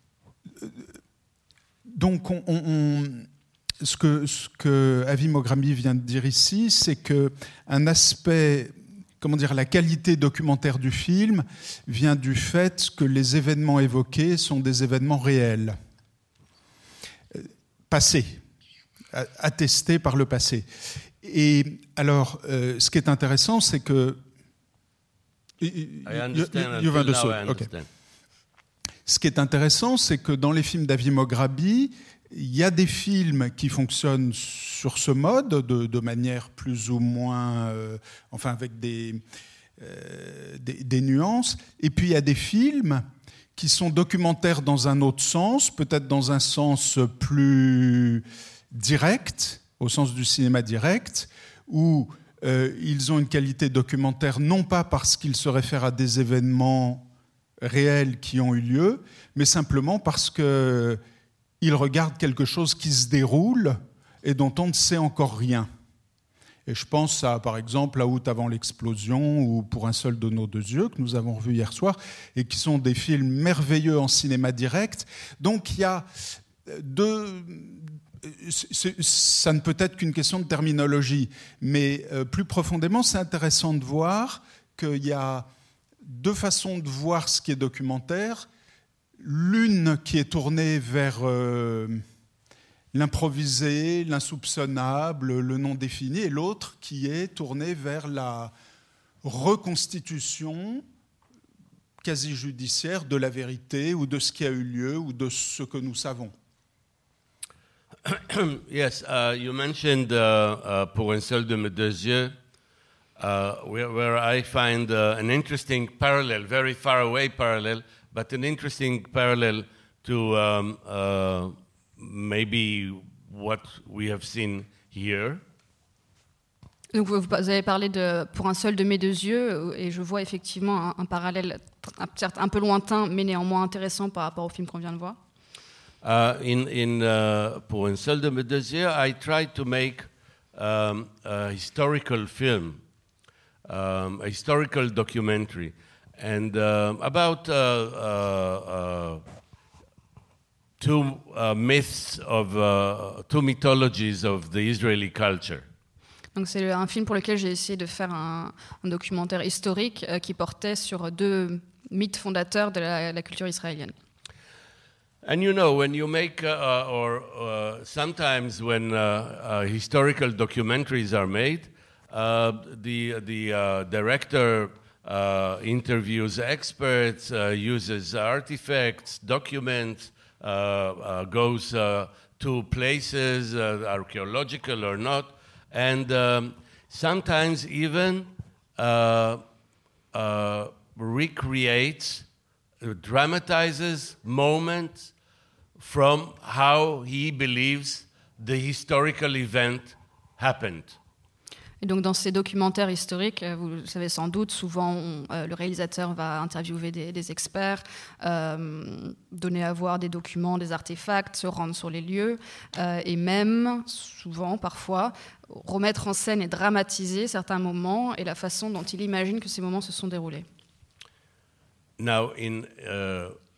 donc, on, on, ce, que, ce que Avi Moghrabi vient de dire ici, c'est qu'un aspect... Comment dire, la qualité documentaire du film vient du fait que les événements évoqués sont des événements réels, passés, attestés par le passé. Et alors, euh, ce qui est intéressant, c'est que... I understand. You, you, you okay. Ce qui est intéressant, c'est que dans les films d'Avi Moghrabi, il y a des films qui fonctionnent sur ce mode, de, de manière plus ou moins, euh, enfin avec des, euh, des, des nuances. Et puis il y a des films qui sont documentaires dans un autre sens, peut-être dans un sens plus direct, au sens du cinéma direct, où euh, ils ont une qualité documentaire non pas parce qu'ils se réfèrent à des événements réels qui ont eu lieu, mais simplement parce que il regarde quelque chose qui se déroule et dont on ne sait encore rien. Et je pense à, par exemple, à Août avant l'explosion ou Pour un seul de nos deux yeux, que nous avons revu hier soir, et qui sont des films merveilleux en cinéma direct. Donc il y a deux... Ça ne peut être qu'une question de terminologie, mais plus profondément, c'est intéressant de voir qu'il y a deux façons de voir ce qui est documentaire. L'une qui est tournée vers euh, l'improvisé, l'insoupçonnable, le non défini, et l'autre qui est tournée vers la reconstitution quasi judiciaire de la vérité ou de ce qui a eu lieu ou de ce que nous savons. Yes, uh, you mentioned uh, uh, Pour un seul de mes deux yeux, uh, where, where I find uh, an interesting parallel, very far away parallel, but an interesting parallel to um, uh, maybe what we have seen here. Donc vous avez parlé de Pour un seul de mes deux yeux, et je vois effectivement un, un parallèle certes un peu lointain, mais néanmoins intéressant par rapport au film qu'on vient de voir. Uh, in in uh, Pour un seul de mes deux yeux, I tried to make um, a historical film, um, a historical documentary. And uh, about uh, uh, uh, two uh, myths of uh, two mythologies of the Israeli culture. Donc c'est un film pour lequel j'ai essayé de faire un, un documentaire historique euh, qui portait sur deux mythes fondateurs de la, la culture israélienne. And you know, when you make, uh, or uh, sometimes when uh, uh, historical documentaries are made, uh, the the uh, director. Uh, interviews experts, uh, uses artifacts, documents, uh, uh, goes uh, to places, uh, archaeological or not, and um, sometimes even uh, uh, recreates, uh, dramatizes moments from how he believes the historical event happened. Et donc dans ces documentaires historiques, vous le savez sans doute, souvent on, euh, le réalisateur va interviewer des, des experts, euh, donner à voir des documents, des artefacts, se rendre sur les lieux, euh, et même, souvent, parfois, remettre en scène et dramatiser certains moments et la façon dont il imagine que ces moments se sont déroulés. Now, in uh,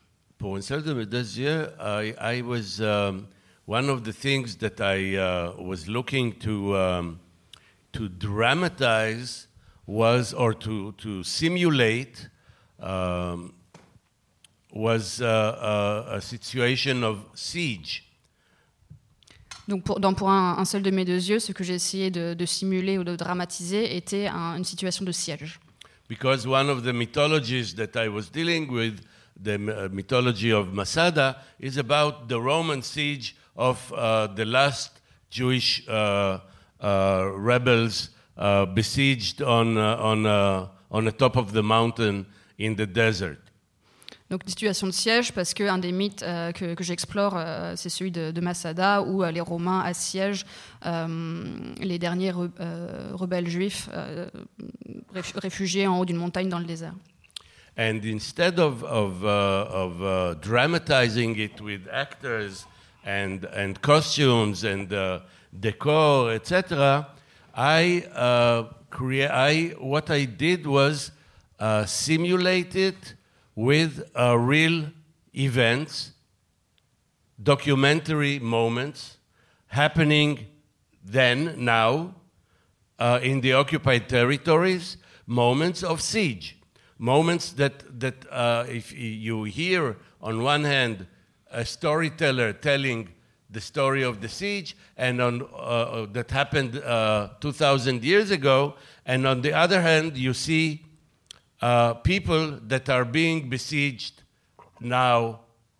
Pour un seul de mes deux yeux, I, I was um, one of the things that I uh, was looking to um, to dramatize was or to to simulate um, was uh, a, a situation of siege. Donc pour, dans, pour un, un seul de mes deux yeux, ce que j'ai essayé de, de simuler ou de dramatiser était un, une situation de siège. Because one of the mythologies that I was dealing with, the uh, mythology of Masada, is about the Roman siege of uh, the last Jewish uh, uh, rebels uh, besieged on uh, on uh, on the top of the mountain in the desert. Donc, situation de siège, parce qu'un des mythes euh, que, que j'explore, euh, c'est celui de, de Masada, où euh, les Romains assiègent euh, les derniers re, euh, rebelles juifs euh, réfugiés en haut d'une montagne dans le désert. And instead of of, uh, of uh, dramatizing it with actors and and costumes and uh, decor, et cetera, I uh, crea- I what I did was uh, simulate it with uh, real events, documentary moments happening then, now, uh, in the occupied territories, moments of siege, moments that, that uh, if you hear on one hand a storyteller telling the story of the siege and on, uh, that happened uh, two thousand years ago, and on the other hand you see Uh, people that are being besieged now.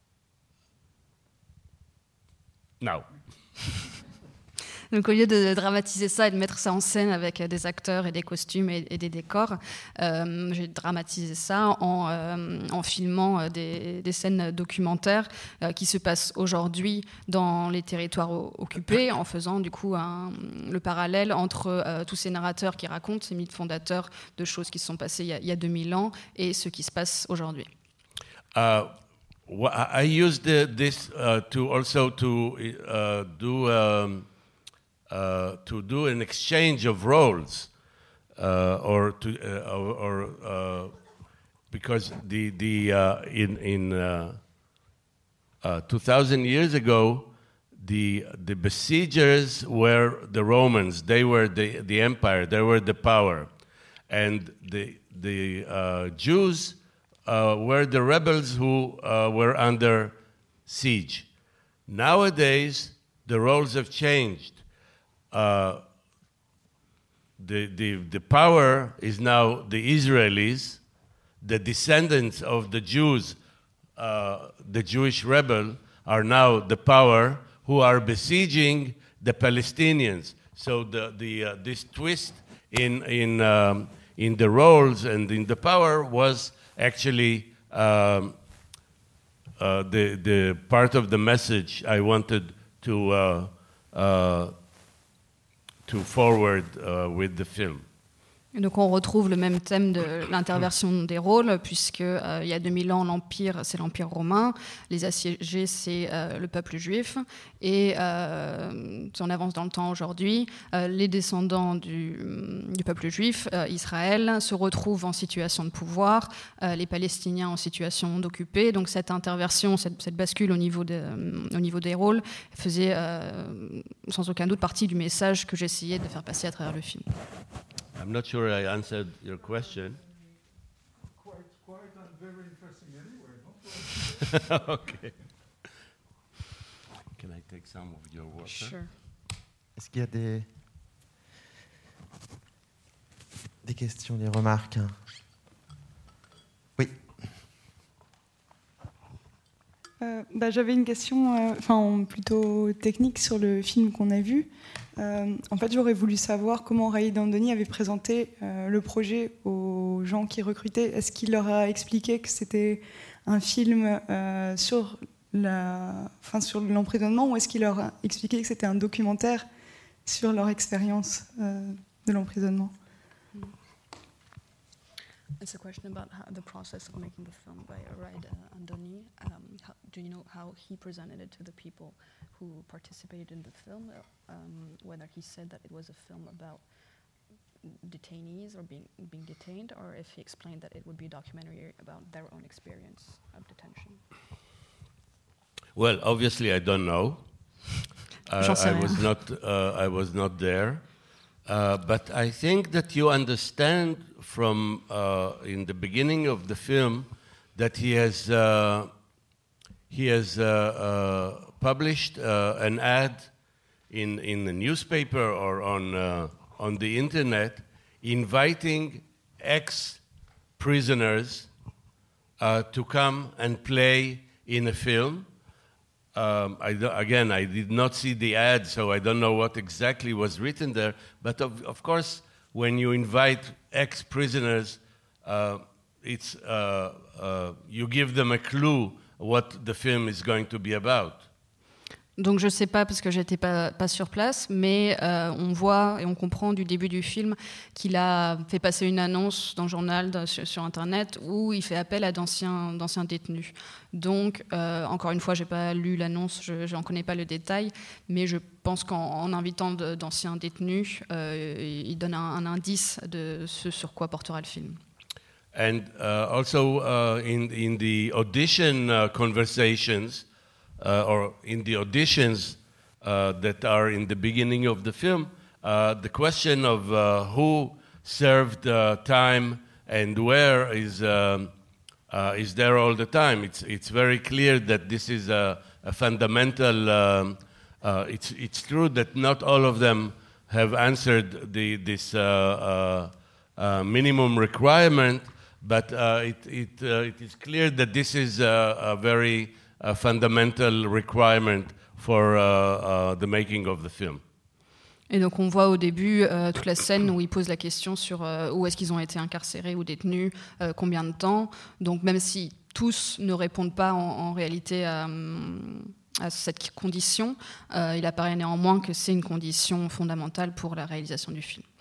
Now. Donc au lieu de dramatiser ça et de mettre ça en scène avec des acteurs et des costumes et, et des décors, euh, j'ai dramatisé ça en, euh, en filmant des, des scènes documentaires euh, qui se passent aujourd'hui dans les territoires o- occupés, en faisant du coup un, le parallèle entre euh, tous ces narrateurs qui racontent ces mythes fondateurs de choses qui se sont passées il y a, il y a deux mille ans et ce qui se passe aujourd'hui. Uh, I used this uh, to also to uh, do. Um, Uh, to do an exchange of roles, uh, or to, uh, or, or uh, because the the uh, in in uh, uh, two thousand years ago, the the besiegers were the Romans. They were the the empire. They were the power, and the the uh, Jews uh, were the rebels who uh, were under siege. Nowadays, the roles have changed. Uh, the, the, the power is now the Israelis, the descendants of the Jews, uh, the Jewish rebel, are now the power who are besieging the Palestinians. So the, the, uh, this twist in, in, um, in the roles and in the power was actually um, uh, the, the part of the message I wanted to uh, uh, to forward uh, with the film. Et donc on retrouve le même thème de l'interversion des rôles, puisque euh, il y a deux mille ans, l'Empire, c'est l'Empire romain, les assiégés, c'est euh, le peuple juif, et euh, si on avance dans le temps aujourd'hui, euh, les descendants du, du peuple juif, euh, Israël, se retrouvent en situation de pouvoir, euh, les Palestiniens en situation d'occupé. Donc cette interversion, cette, cette bascule au niveau, de, au niveau des rôles faisait euh, sans aucun doute partie du message que j'essayais de faire passer à travers le film. I'm not sure I answered your question. Quite, quite and very interesting anyway. No? Okay. Can I take some of your water? Sure. Est-ce qu'il y a des, des questions, des remarques? Oui. Euh, bah, j'avais une question, enfin euh, plutôt technique sur le film qu'on a vu. Euh, en fait, j'aurais voulu savoir comment Raïd Andoni avait présenté euh, le projet aux gens qui recrutaient. Est-ce qu'il leur a expliqué que c'était un film euh, sur la, enfin, sur l'emprisonnement, ou est-ce qu'il leur a expliqué que c'était un documentaire sur leur expérience euh, de l'emprisonnement? It's a question about how the process of making the film by Raïd Andoni. Um, how, do you know how he presented it to the people who participated in the film? Um, whether he said that it was a film about detainees or being being detained, or if he explained that it would be a documentary about their own experience of detention? Well, obviously, I don't know. Uh, J'en sais I rien. was not. Uh, I was not there. Uh, but I think that you understand from uh, in the beginning of the film that he has uh, he has uh, uh, published uh, an ad in in the newspaper or on uh, on the internet, inviting ex-prisoners uh, to come and play in a film. Um, I do, again, I did not see the ad, so I don't know what exactly was written there. But of, of course, when you invite ex-prisoners, uh, it's uh, uh, you give them a clue what the film is going to be about. Donc je ne sais pas parce que j'étais pas, pas sur place, mais euh, on voit et on comprend du début du film qu'il a fait passer une annonce dans le journal, dans, sur, sur Internet, où il fait appel à d'anciens, d'anciens détenus. Donc, euh, encore une fois, je n'ai pas lu l'annonce, je n'en connais pas le détail, mais je pense qu'en en invitant de, d'anciens détenus, euh, il donne un, un indice de ce sur quoi portera le film. And uh, also uh, in, in the audition uh, conversations, Uh, or in the auditions uh, that are in the beginning of the film, uh, the question of uh, who served uh, time and where is um, uh, is there all the time. It's it's very clear that this is a, a fundamental. Um, uh, it's it's true that not all of them have answered the this uh, uh, uh, minimum requirement, but uh, it it uh, it is clear that this is a, a very a fundamental requirement for uh, uh, the making of the film. Et donc on voit au début euh, toute la scène où il pose la question sur euh, où est-ce qu'ils ont été incarcérés ou détenus, euh, combien de temps. Donc même si tous ne répondent pas en, en réalité à, à cette condition, euh, il apparaît néanmoins que c'est une condition fondamentale pour la réalisation du film.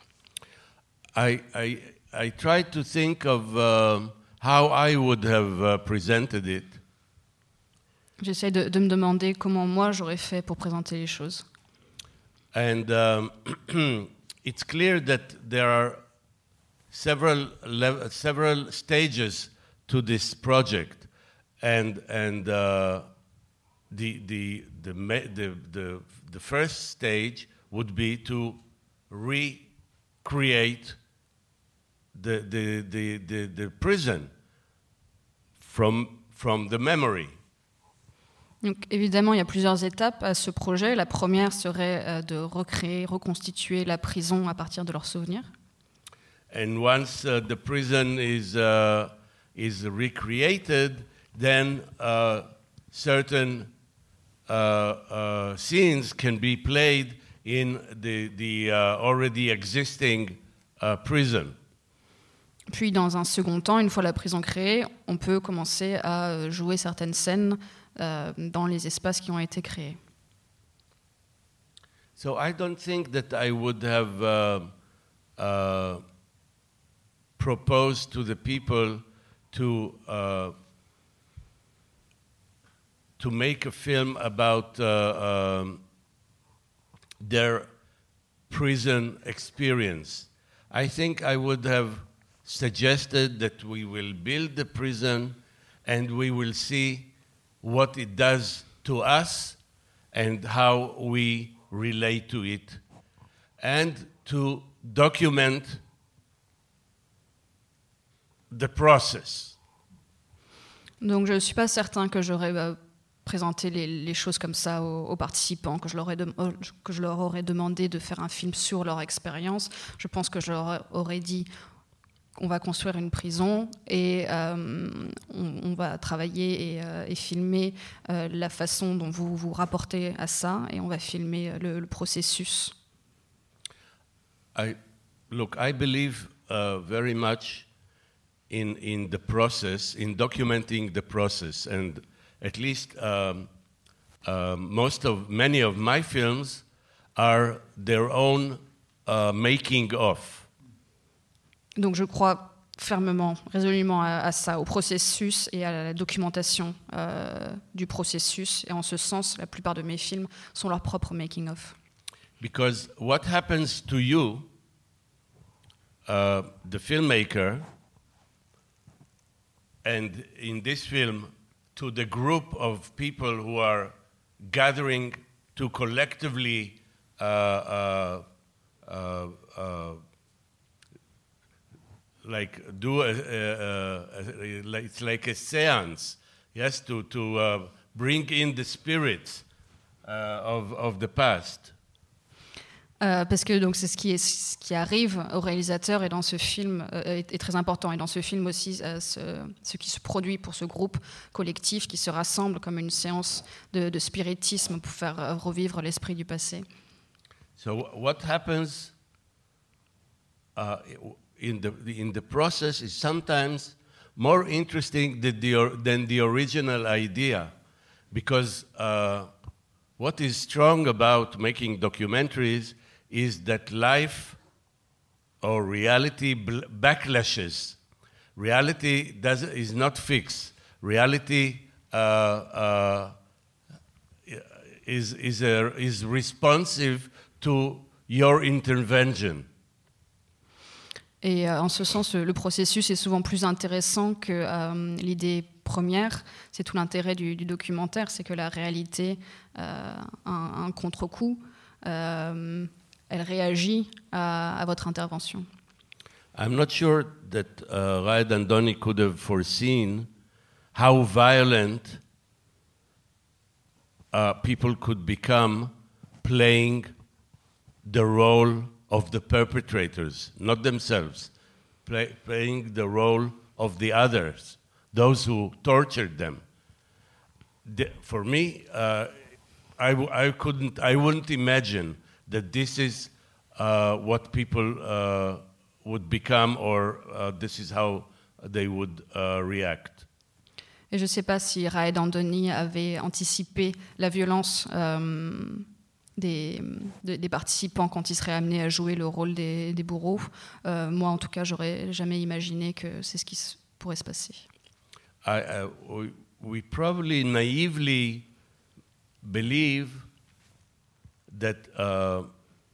I, I, I tried to think of uh, how I would have uh, presented it. J'essaie de, de me demander comment moi j'aurais fait pour présenter les choses. And um, it's clear that there are several lev- several stages to this project, and and uh, the the the, me- the the the first stage would be to recreate the the the the, the prison from from the memory. Donc, évidemment, il y a plusieurs étapes à ce projet. La première serait euh, de recréer, reconstituer la prison à partir de leurs souvenirs. And once uh, the prison is uh, is recreated, then uh, certain uh, uh, scenes can be played in the the uh, already existing uh, prison. Puis, dans un second temps, une fois la prison créée, on peut commencer à jouer certaines scènes euh, dans les espaces qui ont été créés. So I don't think that I would have uh, uh, proposed to the people to uh, to make a film about uh, um, their prison experience. I think I would have suggested that we will build the prison and we will see what it does to us and how we relate to it, and to document the process. Donc je ne suis pas certain que j'aurais euh, présenté les, les choses comme ça aux, aux participants, que je, leur ai de, que je leur aurais demandé de faire un film sur leur expérience. Je pense que je leur aurais dit on va construire une prison et euh, on, on va travailler et, euh, et filmer euh, la façon dont vous vous rapportez à ça, et on va filmer le, le processus. I, look, I believe uh, very much in in the process, in documenting the process, and at least um, uh, most of many of my films are their own uh, making of. Donc je crois fermement, résolument à, à ça, au processus et à la documentation euh, du processus. Et en ce sens, la plupart de mes films sont leur propre making-of. Because what happens to you, uh, the filmmaker, and in this film to the group of people who are gathering to collectively uh, uh, uh, uh, like do a, a, a, a, it's like a séance, yes, to to uh, bring in the spirits uh, of of the past. Euh, parce que donc c'est ce qui est ce qui arrive au réalisateur et dans ce film euh, est, est très important, et dans ce film aussi euh, ce, ce qui se produit pour ce groupe collectif qui se rassemble comme une séance de, de spiritisme pour faire euh, revivre l'esprit du passé. So what happens uh, in the in the process is sometimes more interesting than the, than the original idea, because uh, what is strong about making documentaries is that life or reality bl- backlashes. Reality does, is not fixed. Reality uh, uh, is, is, a, is responsive to your intervention. Et euh, en ce sens, le processus est souvent plus intéressant que euh, l'idée première. C'est tout l'intérêt du, du documentaire, c'est que la réalité euh, a un, un contre-coup. Euh, elle réagit à, à votre intervention. I'm not sure that uh, Raed Andoni could have foreseen how violent uh, people could become playing the role of the perpetrators, not themselves, play, playing the role of the others, those who tortured them. The, for me, uh, I, w- I couldn't, I wouldn't imagine that this is uh, what people uh, would become, or uh, this is how they would uh, react. Et je ne sais pas si Raed Andoni avait anticipé la violence euh, des, de, des participants quand ils seraient amenés à jouer le rôle des, des bourreaux. Euh, moi, en tout cas, j'aurais jamais imaginé que c'est ce qui s- pourrait se passer. I, uh, we, we probably naively believe that uh,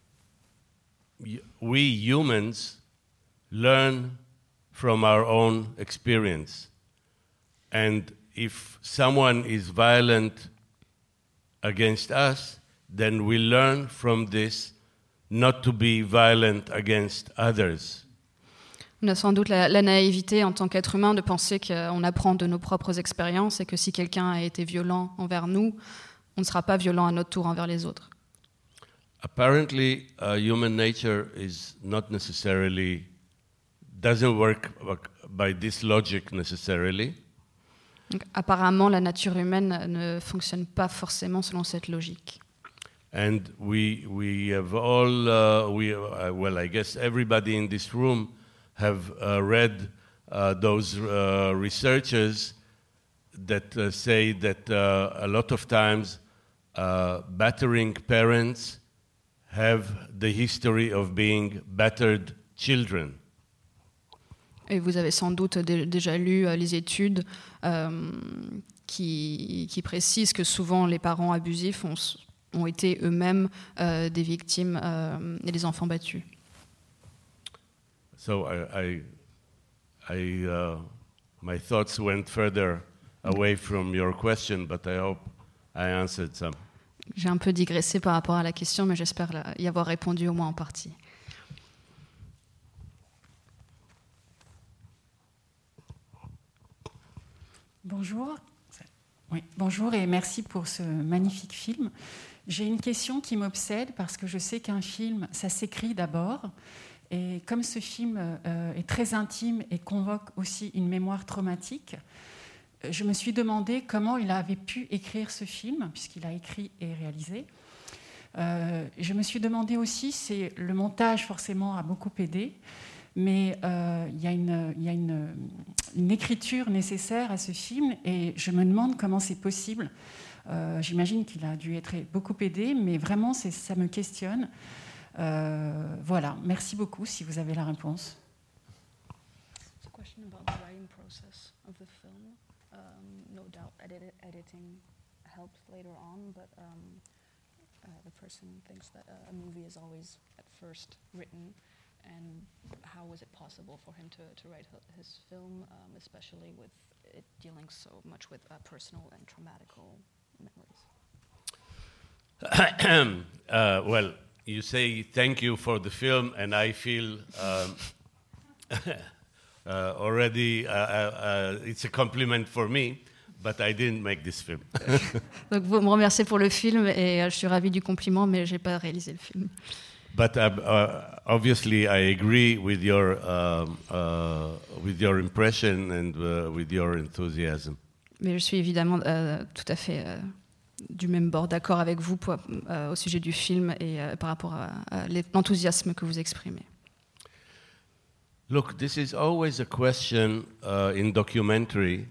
y- we humans learn from our own experience. And if someone is violent against us, then we learn from this not to be violent against others. On a sans doute la, la naïveté en tant qu'être humain de penser qu'on apprend de nos propres expériences et que si quelqu'un a été violent envers nous, on ne sera pas violent à notre tour envers les autres. Apparently, uh, human nature is not necessarily, doesn't work by this logic necessarily. Donc, apparemment, la nature humaine ne fonctionne pas forcément selon cette logique. And we we have all uh, we uh, well, I guess everybody in this room have uh, read uh, those uh, researchers that uh, say that uh, a lot of times uh, battering parents have the history of being battered children. Et vous avez sans doute dé- déjà lu euh, les études euh, qui, qui précisent que souvent les parents abusifs ont, ont été eux-mêmes euh, des victimes euh, et des enfants battus. So I, I, I uh, my thoughts went further away from your question, but I hope I answered some. J'ai un peu digressé par rapport à la question, mais j'espère la- y avoir répondu au moins en partie. Bonjour. Oui, bonjour et merci pour ce magnifique film. J'ai une question qui m'obsède parce que je sais qu'un film, ça s'écrit d'abord. Et comme ce film euh, est très intime et convoque aussi une mémoire traumatique, je me suis demandé comment il avait pu écrire ce film, puisqu'il a écrit et réalisé. Euh, je me suis demandé aussi, c'est le montage forcément a beaucoup aidé, mais euh, il y a, une, il y a une, une écriture nécessaire à ce film et je me demande comment c'est possible. Euh, j'imagine qu'il a dû être beaucoup aidé, mais vraiment c'est, ça me questionne. Euh, voilà, merci beaucoup si vous avez la réponse. It's a question about the writing process of the film. Um, no doubt edit- editing helped later on, but um, uh, the person thinks that a movie is always at first written and how was it possible for him to, to write his film, um, especially with it dealing so much with uh, personal and traumatical memories? uh, well, you say thank you for the film, and I feel um, uh, already uh, uh, it's a compliment for me, but I didn't make this film. Donc vous me remerciez pour le film et je suis ravie du compliment, mais j'ai pas réalisé le film. But uh, uh, obviously, I agree with your um, uh, with your impression and uh, with your enthusiasm. Mais je suis évidemment euh, tout à fait euh, du même bord, d'accord avec vous pour, euh, au sujet du film et euh, par rapport à, à l'enthousiasme que vous exprimez. Look, this is always a question uh, in documentary.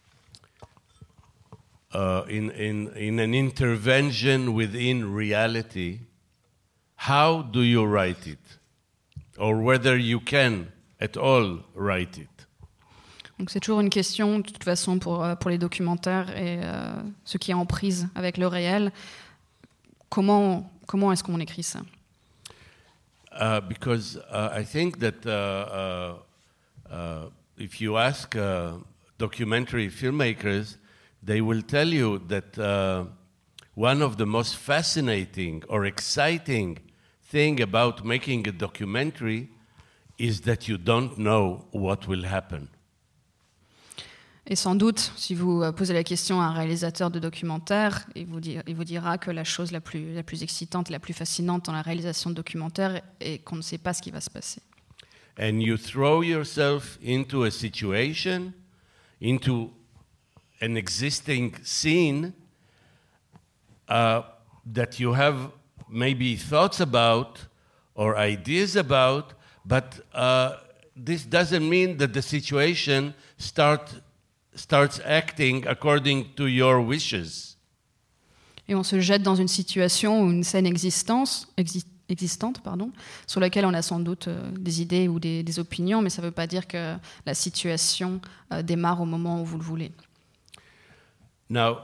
Uh, in, in, in an intervention within reality, how do you write it? Or whether you can at all write it? Donc c'est toujours une question, de toute façon, pour, pour les documentaires et euh, ce qui est en prise avec le réel. Comment, comment est-ce qu'on écrit ça? Uh, because uh, I think that uh, uh, uh, if you ask uh, documentary filmmakers, they will tell you that uh, one of the most fascinating or exciting thing about making a documentary is that you don't know what will happen. Et sans doute, si vous posez la question à un réalisateur de documentaire, il vous, dit, il vous dira que la chose la plus, la plus excitante, la plus fascinante dans la réalisation de documentaires est qu'on ne sait pas ce qui va se passer. And you throw yourself into a situation, into an existing scene uh, that you have maybe thoughts about or ideas about, but uh, this doesn't mean that the situation start, starts acting according to your wishes. Et on se jette dans une situation ou une scène existence, exi- existante pardon, sur laquelle on a sans doute euh, des idées ou des, des opinions, mais ça ne veut pas dire que la situation euh, démarre au moment où vous le voulez. Now,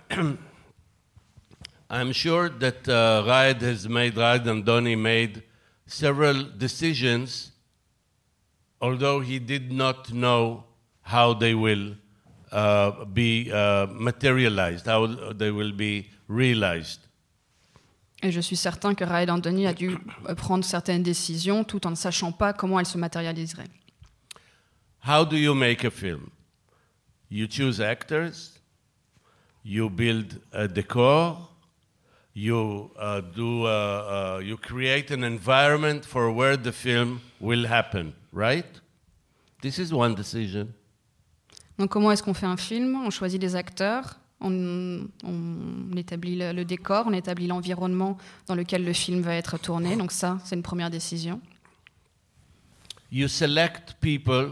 I'm sure that uh, Raed has made, Raed Andoni made several decisions, although he did not know how they will uh, be uh, materialized, how they will be realized. Et je suis certain que Raed Andoni a dû prendre certaines décisions tout en ne sachant pas comment elles se matérialiseraient. How do you make a film? You choose actors. You build a decor, you uh, do, uh, uh, you create an environment for where the film will happen, right? This is one decision. Donc comment est-ce qu'on fait un film? On choisit des acteurs, on, on établit le, le décor, on établit l'environnement dans lequel le film va être tourné. Donc ça, c'est une première décision. You select people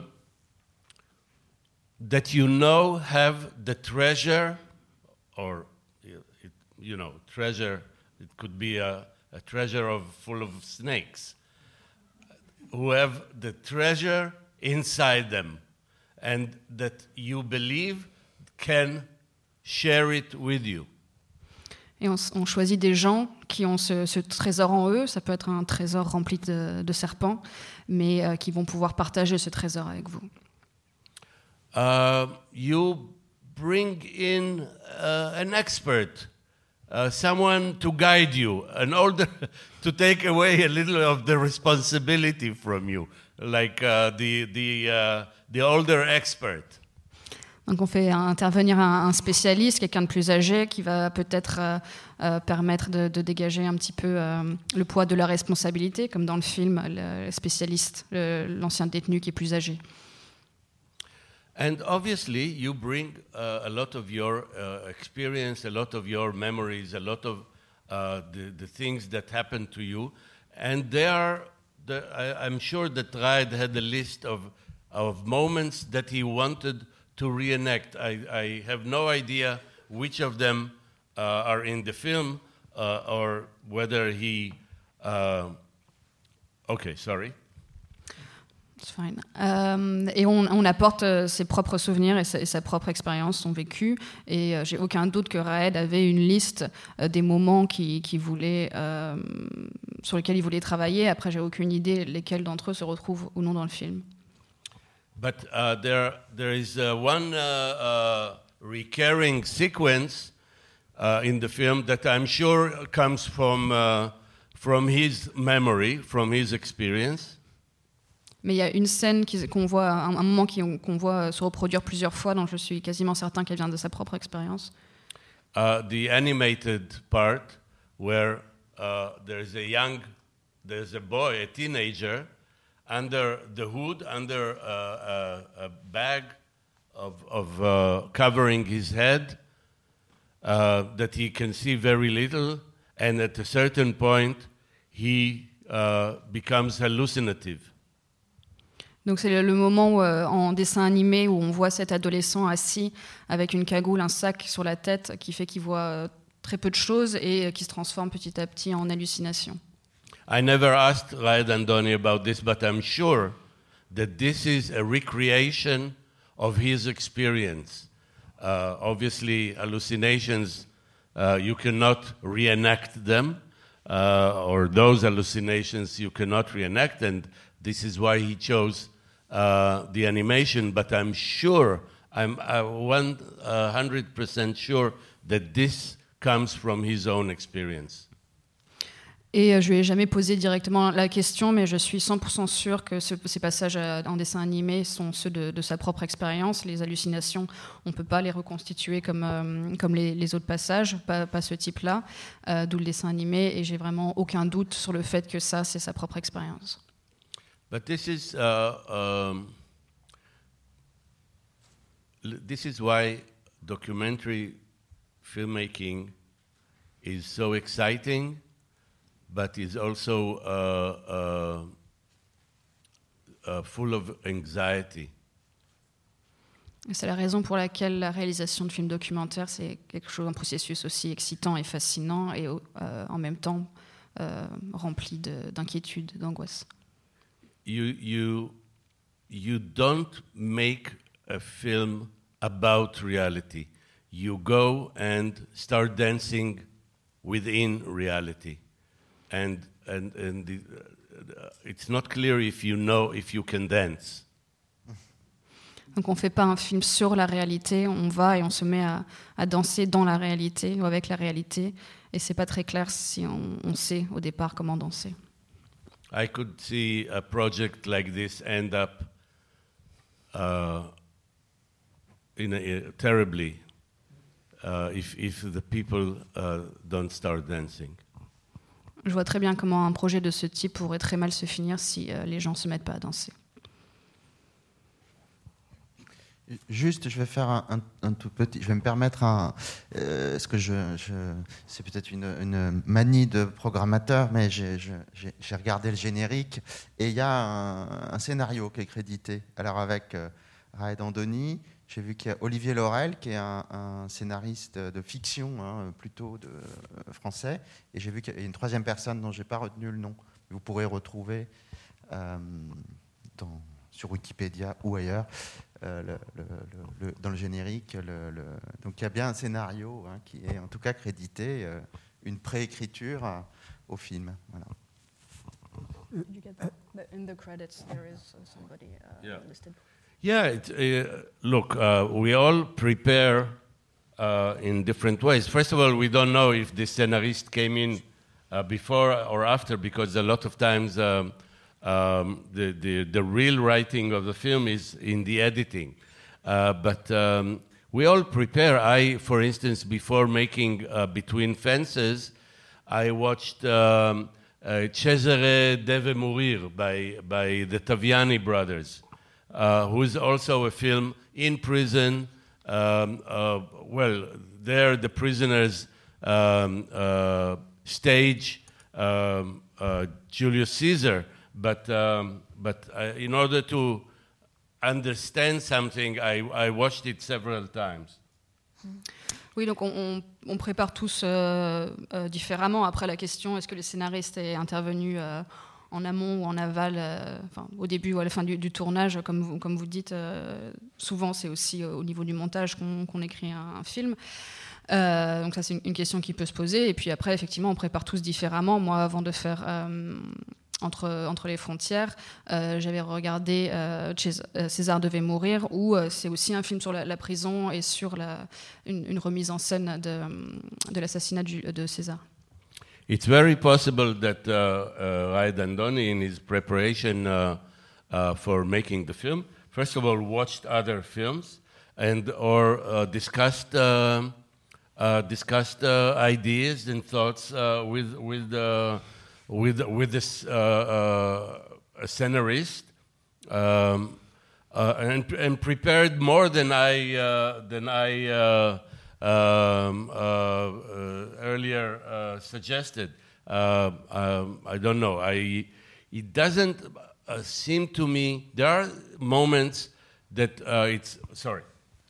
that you know have the treasure. Or, it, you know, treasure, it could be a, a treasure of, full of snakes, who have the treasure inside them, and that you believe can share it with you. Et on, on choisit des gens qui ont ce, ce trésor en eux, ça peut être un trésor rempli de, de serpents, mais euh, qui vont pouvoir partager ce trésor avec vous. Uh, you bring in uh, an expert, uh, someone to guide you, an older, to take away a little of the responsibility from you, like uh, the the uh, the older expert. Donc on fait intervenir un, un spécialiste, quelqu'un de plus âgé, qui va peut-être euh, euh, permettre de, de dégager un petit peu euh, le poids de la responsabilité, comme dans le film, le spécialiste, le, l'ancien détenu qui est plus âgé. And obviously, you bring uh, a lot of your uh, experience, a lot of your memories, a lot of uh, the, the things that happened to you. And they are, the, I, I'm sure that Raed had a list of, of moments that he wanted to reenact. I, I have no idea which of them uh, are in the film uh, or whether he... Uh, okay, sorry. It's fine. Euh, et on, on apporte euh, ses propres souvenirs et sa, et sa propre expérience, son vécu. Et euh, j'ai aucun doute que Raed avait une liste euh, des moments qui, qui voulait, euh, sur lesquels il voulait travailler. Après, j'ai aucune idée lesquels d'entre eux se retrouvent ou non dans le film. But uh, there, there is uh, one uh, uh, recurring sequence uh, in the film that I'm sure comes from uh, from his memory, from his experience. Mais il y a une scène qui, qu'on voit, un, un moment qui, qu'on voit se reproduire plusieurs fois, dont je suis quasiment certain qu'elle vient de sa propre expérience. Uh, the animated part where uh, there's a young, there's a boy, a teenager, under the hood, under a, a, a bag of, of uh, covering his head, uh, that he can see very little, and at a certain point, he uh, becomes hallucinative. Donc c'est le, le moment où, euh, en dessin animé où on voit cet adolescent assis avec une cagoule, un sac sur la tête qui fait qu'il voit euh, très peu de choses et euh, qui se transforme petit à petit en hallucination. I never asked Raed Andoni about this, but I'm sure that this is a recreation of his experience. Uh, obviously, hallucinations, uh, you cannot reenact them, uh, or those hallucinations you cannot reenact, and this is why he chose uh, the animation. But I'm sure, I'm uh, one hundred percent sure that this comes from his own experience. Et je lui ai jamais posé directement la question, mais je suis cent pour cent sûre que ce, ces passages en dessin animé sont ceux de, de sa propre expérience. Les hallucinations, on ne peut pas les reconstituer comme, euh, comme les, les autres passages, pas, pas ce type-là, euh, d'où le dessin animé, et j'ai vraiment aucun doute sur le fait que ça, c'est sa propre expérience. But this is, uh, um, this is why documentary filmmaking is so exciting, but is also uh, uh, uh, full of anxiety. C'est la raison pour laquelle la réalisation de films documentaires, c'est quelque chose, un processus aussi excitant et fascinant, et euh, en même temps euh, rempli de, d'inquiétude, d'angoisse. You, you, you don't make a film about reality. You go and start dancing within reality. And, and, and the, uh, it's not clear if you know if you can dance. Donc on ne fait pas un film sur la réalité, on va et on se met à, à danser dans la réalité ou avec la réalité, et c'est pas très clair si on, on sait au départ comment danser. I could see a project like this end up uh, in a, uh, terribly uh, if, if the people uh, don't start dancing. Je vois très bien comment un projet de ce type pourrait très mal se finir si euh, les gens ne se mettent pas à danser. Juste, je vais faire un, un, un tout petit. Je vais me permettre un. Euh, ce que je, je c'est peut-être une, une manie de programmateur, mais j'ai, j'ai, j'ai regardé le générique et il y a un, un scénario qui est crédité. Alors avec euh, Raed Andoni, j'ai vu qu'il y a Olivier Laurel qui est un, un scénariste de fiction, hein, plutôt de euh, français, et j'ai vu qu'il y a une troisième personne dont j'ai pas retenu le nom. Vous pourrez retrouver euh, dans, sur Wikipédia ou ailleurs. Euh, le, le, le, le, dans le générique, le, le, donc il y a bien un scénario, hein, qui est en tout cas crédité, euh, une préécriture euh, au film. Voilà. In the credits, there is somebody yeah. listed. Yeah, it, uh, look, uh, we all prepare uh, in different ways. First of all, we don't know if the scenarist came in uh, before or after, because a lot of times um, Um, the, the, the real writing of the film is in the editing. Uh, but um, we all prepare. I, for instance, before making uh, Between Fences, I watched um, uh, Cesare Deve Mourir by, by the Taviani brothers, uh, who is also a film in prison. Um, uh, well, there the prisoners um, uh, stage um, uh, Julius Caesar. But, um, but uh, in order to understand something, I, I watched it several times. Oui, donc on, on, on prépare tous euh, euh, différemment. Après la question, est-ce que le scénariste est intervenu euh, en amont ou en aval, euh, enfin, au début ou à la fin du, du tournage, comme vous, comme vous dites, euh, souvent c'est aussi au niveau du montage qu'on, qu'on écrit un, un film. Euh, donc ça c'est une, une question qui peut se poser. Et puis après, effectivement, on prépare tous différemment. Moi, avant de faire euh, entre, entre les frontières, euh, j'avais regardé euh, César devait mourir, où euh, c'est aussi un film sur la, la prison et sur la, une, une remise en scène de, de l'assassinat du, de César. It's very possible that uh, uh, Rai Dandoni, in his preparation uh, uh, for making the film, first of all watched other films and or uh, discussed uh, uh, discussed uh, ideas and thoughts uh, with with uh, with with this uh, uh, scenarist um, uh, and and prepared more than I uh, than I. Uh, Um, uh, uh, earlier uh, suggested. Uh, um, I don't know. I, it doesn't uh, seem to me. There are moments that uh, it's sorry.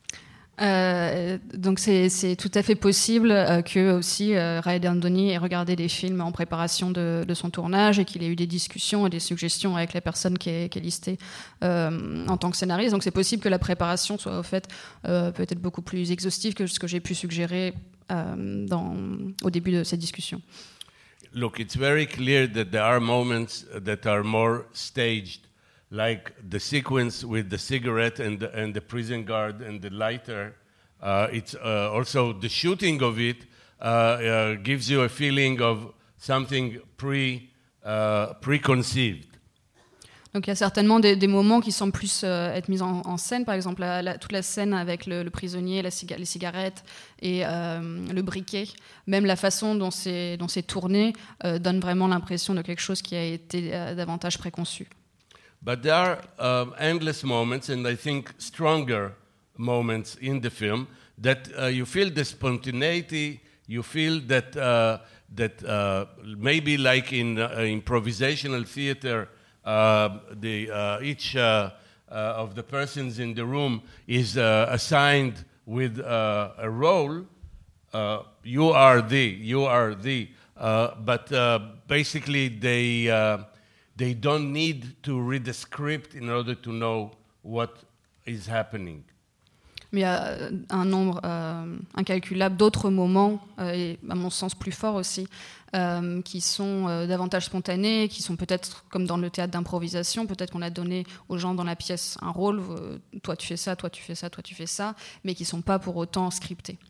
Euh, donc c'est, c'est tout à fait possible euh, que aussi euh, Rai Dandoni ait regardé des films en préparation de, de son tournage et qu'il ait eu des discussions et des suggestions avec la personne qui est, qui est listée euh, en tant que scénariste. Donc c'est possible que la préparation soit au fait euh, peut-être beaucoup plus exhaustive que ce que j'ai pu suggérer euh, dans, au début de cette discussion. Look, it's very clear that there are moments that are more staged. Like the sequence with the cigarette and the, and the prison guard and the lighter, uh, it's uh, also the shooting of it uh, uh, gives you a feeling of something pre uh, preconceived. Donc il y a certainement des, des moments qui semblent plus euh, être mis en, en scène, par exemple la, la, toute la scène avec le, le prisonnier, la ciga- les cigarettes et euh, le briquet. Même la façon dont c'est, dont c'est tourné euh, donne vraiment l'impression de quelque chose qui a été euh, davantage préconçu. But there are um, endless moments, and I think stronger moments in the film, that uh, you feel the spontaneity, you feel that, uh, that uh, maybe like in uh, improvisational theater, uh, the, uh, each uh, uh, of the persons in the room is uh, assigned with uh, a role. Uh, you are the, you are the, uh, but uh, basically they... Uh, They don't need to read the script in order to know what is happening. Mais il y a un nombre euh, incalculable d'autres moments, euh, et à mon sens plus forts aussi, euh, qui sont euh, davantage spontanés, qui sont peut-être comme dans le théâtre d'improvisation, peut-être qu'on a donné aux gens dans la pièce un rôle, euh, toi tu fais ça, toi tu fais ça, toi tu fais ça, mais qui ne sont pas pour autant scriptés.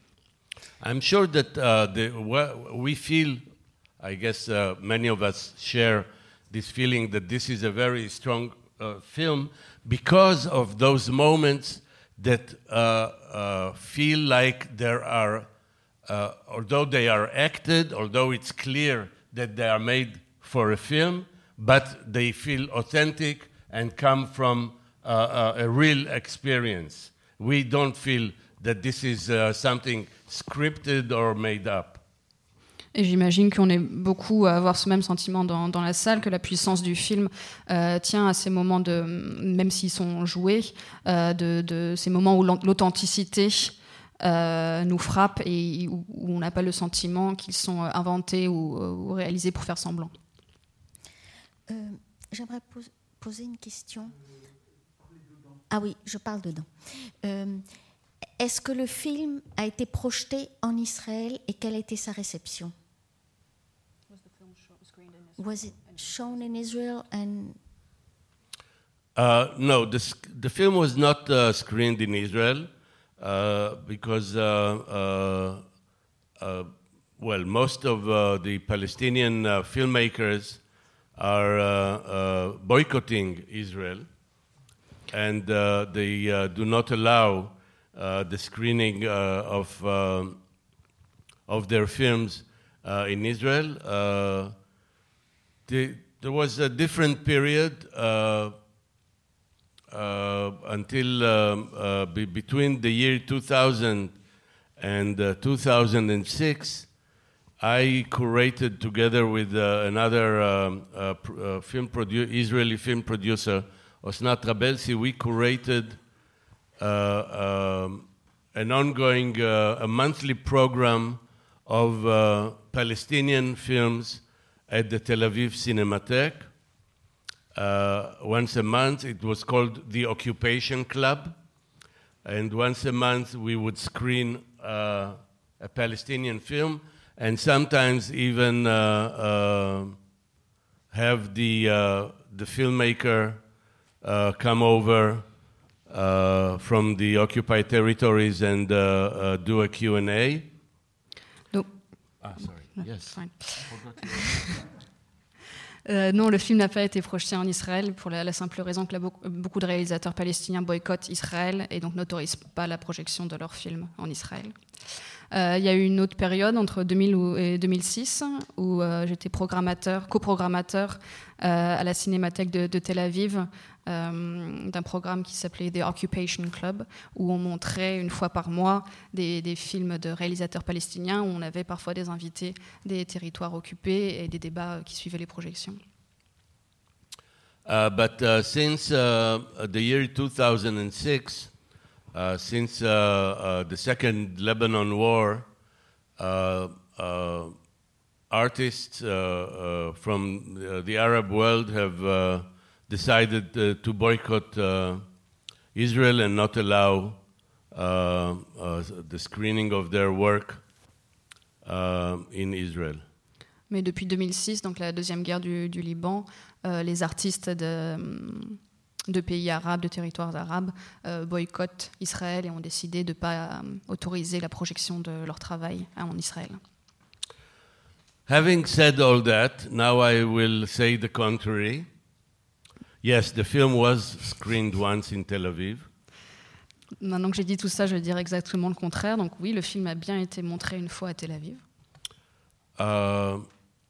I'm sure that uh, the, we feel, I guess uh, many of us share this feeling that this is a very strong uh, film because of those moments that uh, uh, feel like there are, uh, although they are acted, although it's clear that they are made for a film, but they feel authentic and come from uh, a, a real experience. We don't feel that this is uh, something scripted or made up. Et j'imagine qu'on est beaucoup à avoir ce même sentiment dans, dans la salle, que la puissance du film euh, tient à ces moments, de, même s'ils sont joués, euh, de, de ces moments où l'authenticité euh, nous frappe et où, où on n'a pas le sentiment qu'ils sont inventés ou, ou réalisés pour faire semblant. Euh, j'aimerais pos- poser une question. Ah oui, je parle dedans. Euh, est-ce que le film a été projeté en Israël et quelle était sa réception? Was it shown in Israel and? Uh, no, the the film was not uh, screened in Israel uh, because, uh, uh, uh, well, most of uh, the Palestinian uh, filmmakers are uh, uh, boycotting Israel, and uh, they uh, do not allow uh, the screening uh, of uh, of their films uh, in Israel. Uh, the, there was a different period uh, uh, until um, uh, be between the year two thousand and uh, two thousand six. I curated together with uh, another um, uh, pr- uh, film produ- Israeli film producer, Osnat Rabelsi. We curated uh, um, an ongoing, uh, a monthly program of uh, Palestinian films at the Tel Aviv Cinematheque. uh, once a month. It was called the Occupation Club. And once a month we would screen uh, a Palestinian film, and sometimes even uh, uh, have the, uh, the filmmaker uh, come over uh, from the occupied territories and uh, uh, do a Q and A. No. Ah, sorry. No, Yes. Fine. Euh, non, le film n'a pas été projeté en Israël pour la, la simple raison que la, beaucoup de réalisateurs palestiniens boycottent Israël et donc n'autorisent pas la projection de leurs films en Israël. Euh, il y a eu une autre période entre deux mille et deux mille six où euh, j'étais programmateur, coprogrammateur euh, à la Cinémathèque de, de Tel Aviv euh, d'un programme qui s'appelait The Occupation Club, où on montrait une fois par mois des, des films de réalisateurs palestiniens, où on avait parfois des invités des territoires occupés et des débats qui suivaient les projections. Uh, but uh, since uh, the year two thousand six, uh, since uh, uh, the second Lebanon war, uh, uh, artists uh, uh, from uh, the Arab world have uh, decided uh, to boycott uh, Israel and not allow uh, uh, the screening of their work uh, in Israel. Mais depuis deux mille six, donc la deuxième guerre du, du Liban, euh, les artistes de, de pays arabes, de territoires arabes, euh, boycottent Israël et ont décidé de ne pas euh, autoriser la projection de leur travail en Israël. Having said all that, now I will say the contrary. Yes, the film was screened once in Tel Aviv. Maintenant que j'ai dit tout ça, je vais dire exactement le contraire. Donc oui, le film a bien été montré une fois à Tel Aviv. Uh,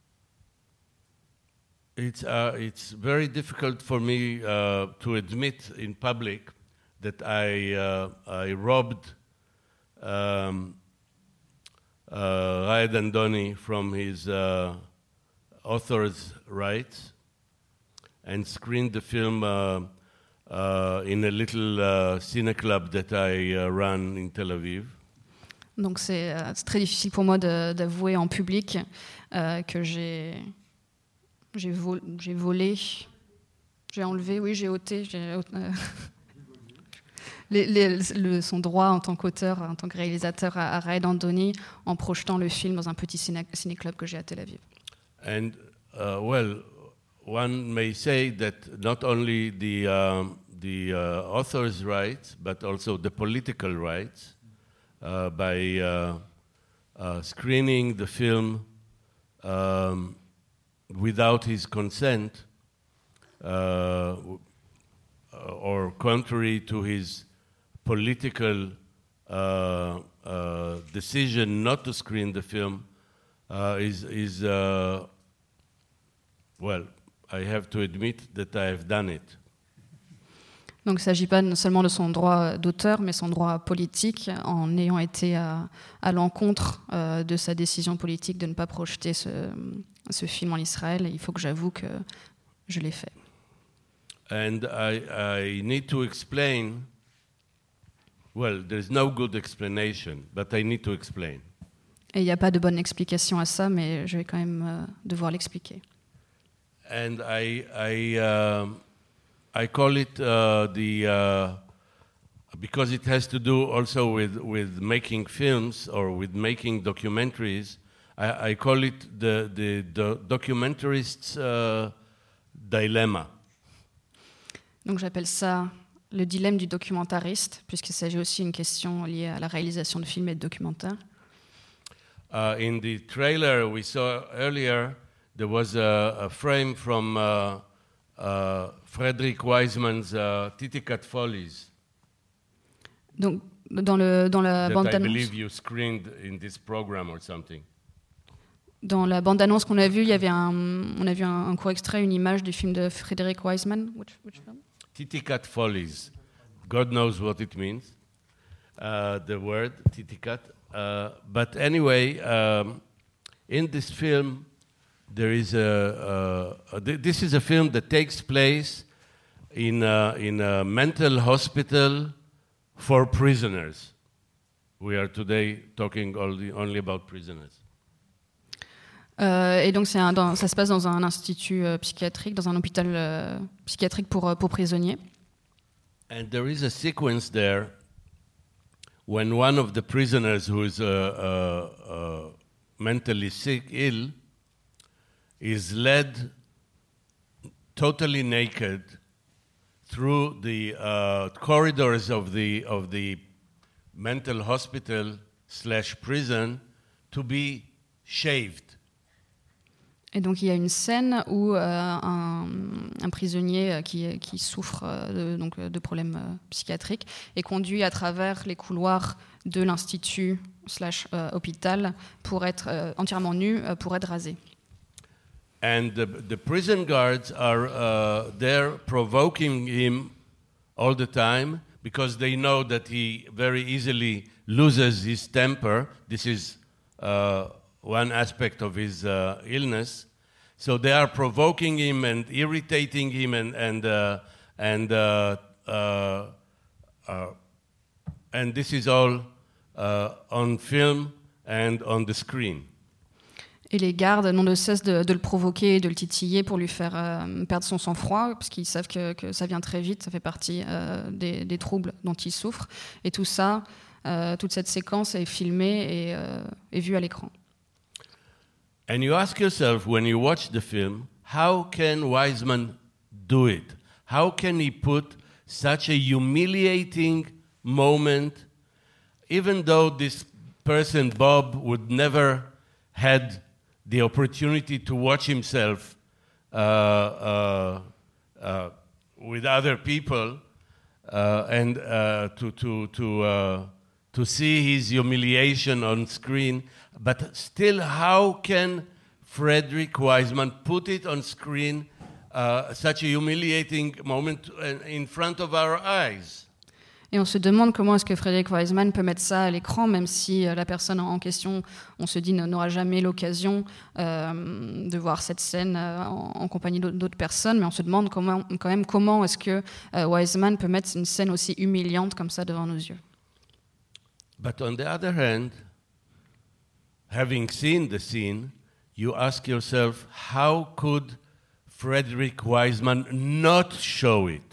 it's, uh, it's very difficult for me uh, to admit in public that I, uh, I robbed um, uh, Raed Andoni from his uh, author's rights and screened the film uh, uh, in a little uh, cine club that I uh, ran in Tel Aviv. Donc c'est, euh, c'est très difficile pour moi de, d'avouer en public euh, que j'ai, j'ai, vol, j'ai volé, j'ai enlevé, oui, j'ai ôté, j'ai, euh, les, les, le, son droit en tant qu'auteur, en tant que réalisateur à, à Raed Andoni en projetant le film dans un petit ciné, ciné-club que j'ai à Tel Aviv. And, uh, well, one may say that not only the, um, the uh, author's rights, but also the political rights, uh, by uh, uh, screening the film um, without his consent, uh, or contrary to his political uh, uh, decision not to screen the film, uh, is, is uh, well, I have to admit that I have done it. Donc il ne s'agit pas seulement de son droit d'auteur, mais son droit politique, en ayant été à, à l'encontre euh, de sa décision politique de ne pas projeter ce, ce film en Israël. Il faut que j'avoue que je l'ai fait. And I, I need to explain, well, there's no good explanation, but I need to explain. Et il n'y a pas de bonne explication à ça, mais je vais quand même euh, devoir l'expliquer. And I, I, uh, I call it uh, the uh, because it has to do also with, with making films or with making documentaries. I, I call it the the, the documentarist's uh, dilemma. Donc j'appelle ça le dilemme du documentariste, puisqu'il s'agit aussi d'une question liée à la réalisation de films et de documentaires. Uh, in the trailer we saw earlier, there was a, a frame from uh, uh, Frederick Wiseman's uh, Titicat Follies. Donc, dans, le, dans la that bande I annonce, believe you screened in this program or something. dans la bande annonce qu'on a vue, il y avait un, on a vu un, un court extrait, une image du film de Frederick Wiseman. Which, which film? Titicat Follies. God knows what it means. Uh, the word Titicat. Uh, but anyway, um, in this film, there is a, a, a. This is a film that takes place in a, in a mental hospital for prisoners. We are today talking only, only about prisoners. Euh, et donc c'est un, dans, ça se passe dans un institut euh, psychiatrique, dans un hôpital euh, psychiatrique pour, pour prisonniers. And there is a sequence there when one of the prisoners who is uh, uh, uh, mentally sick, ill, is led totally naked through the uh, corridors of the of the mental hospital slash prison to be shaved. Et donc il y a une scène où euh, un, un prisonnier qui, qui souffre de, donc, de problèmes euh, psychiatriques est conduit à travers les couloirs de l'institut slash euh, hôpital pour être euh, entièrement nu, euh, pour être rasé. And the, the prison guards are uh, there provoking him all the time because they know that he very easily loses his temper. This is uh, one aspect of his uh, illness. So they are provoking him and irritating him, and and uh, and uh, uh, uh, and this is all uh, on film and on the screen. Et les gardes n'ont de cesse de, de le provoquer, de le titiller pour lui faire euh, perdre son sang-froid, parce qu'ils savent que, que ça vient très vite, ça fait partie euh, des, des troubles dont il souffre. Et tout ça, euh, toute cette séquence est filmée et, euh, et vue à l'écran. And you ask yourself, when you watch the film, how can Wiseman do it? How can he put such a humiliating moment, even though this person, Bob, would never had the opportunity to watch himself uh, uh, uh, with other people uh, and uh, to, to, to, uh, to see his humiliation on screen. But still, how can Frederick Wiseman put it on screen, uh, such a humiliating moment in front of our eyes? Et on se demande comment est-ce que Frederick Wiseman peut mettre ça à l'écran, même si la personne en question, on se dit, n'aura jamais l'occasion euh, de voir cette scène euh, en, en compagnie d'autres personnes, mais on se demande comment, quand même comment est-ce que euh, Wiseman peut mettre une scène aussi humiliante comme ça devant nos yeux. But on the other hand, having seen the scene, you ask yourself, how could Frederick Wiseman not show it?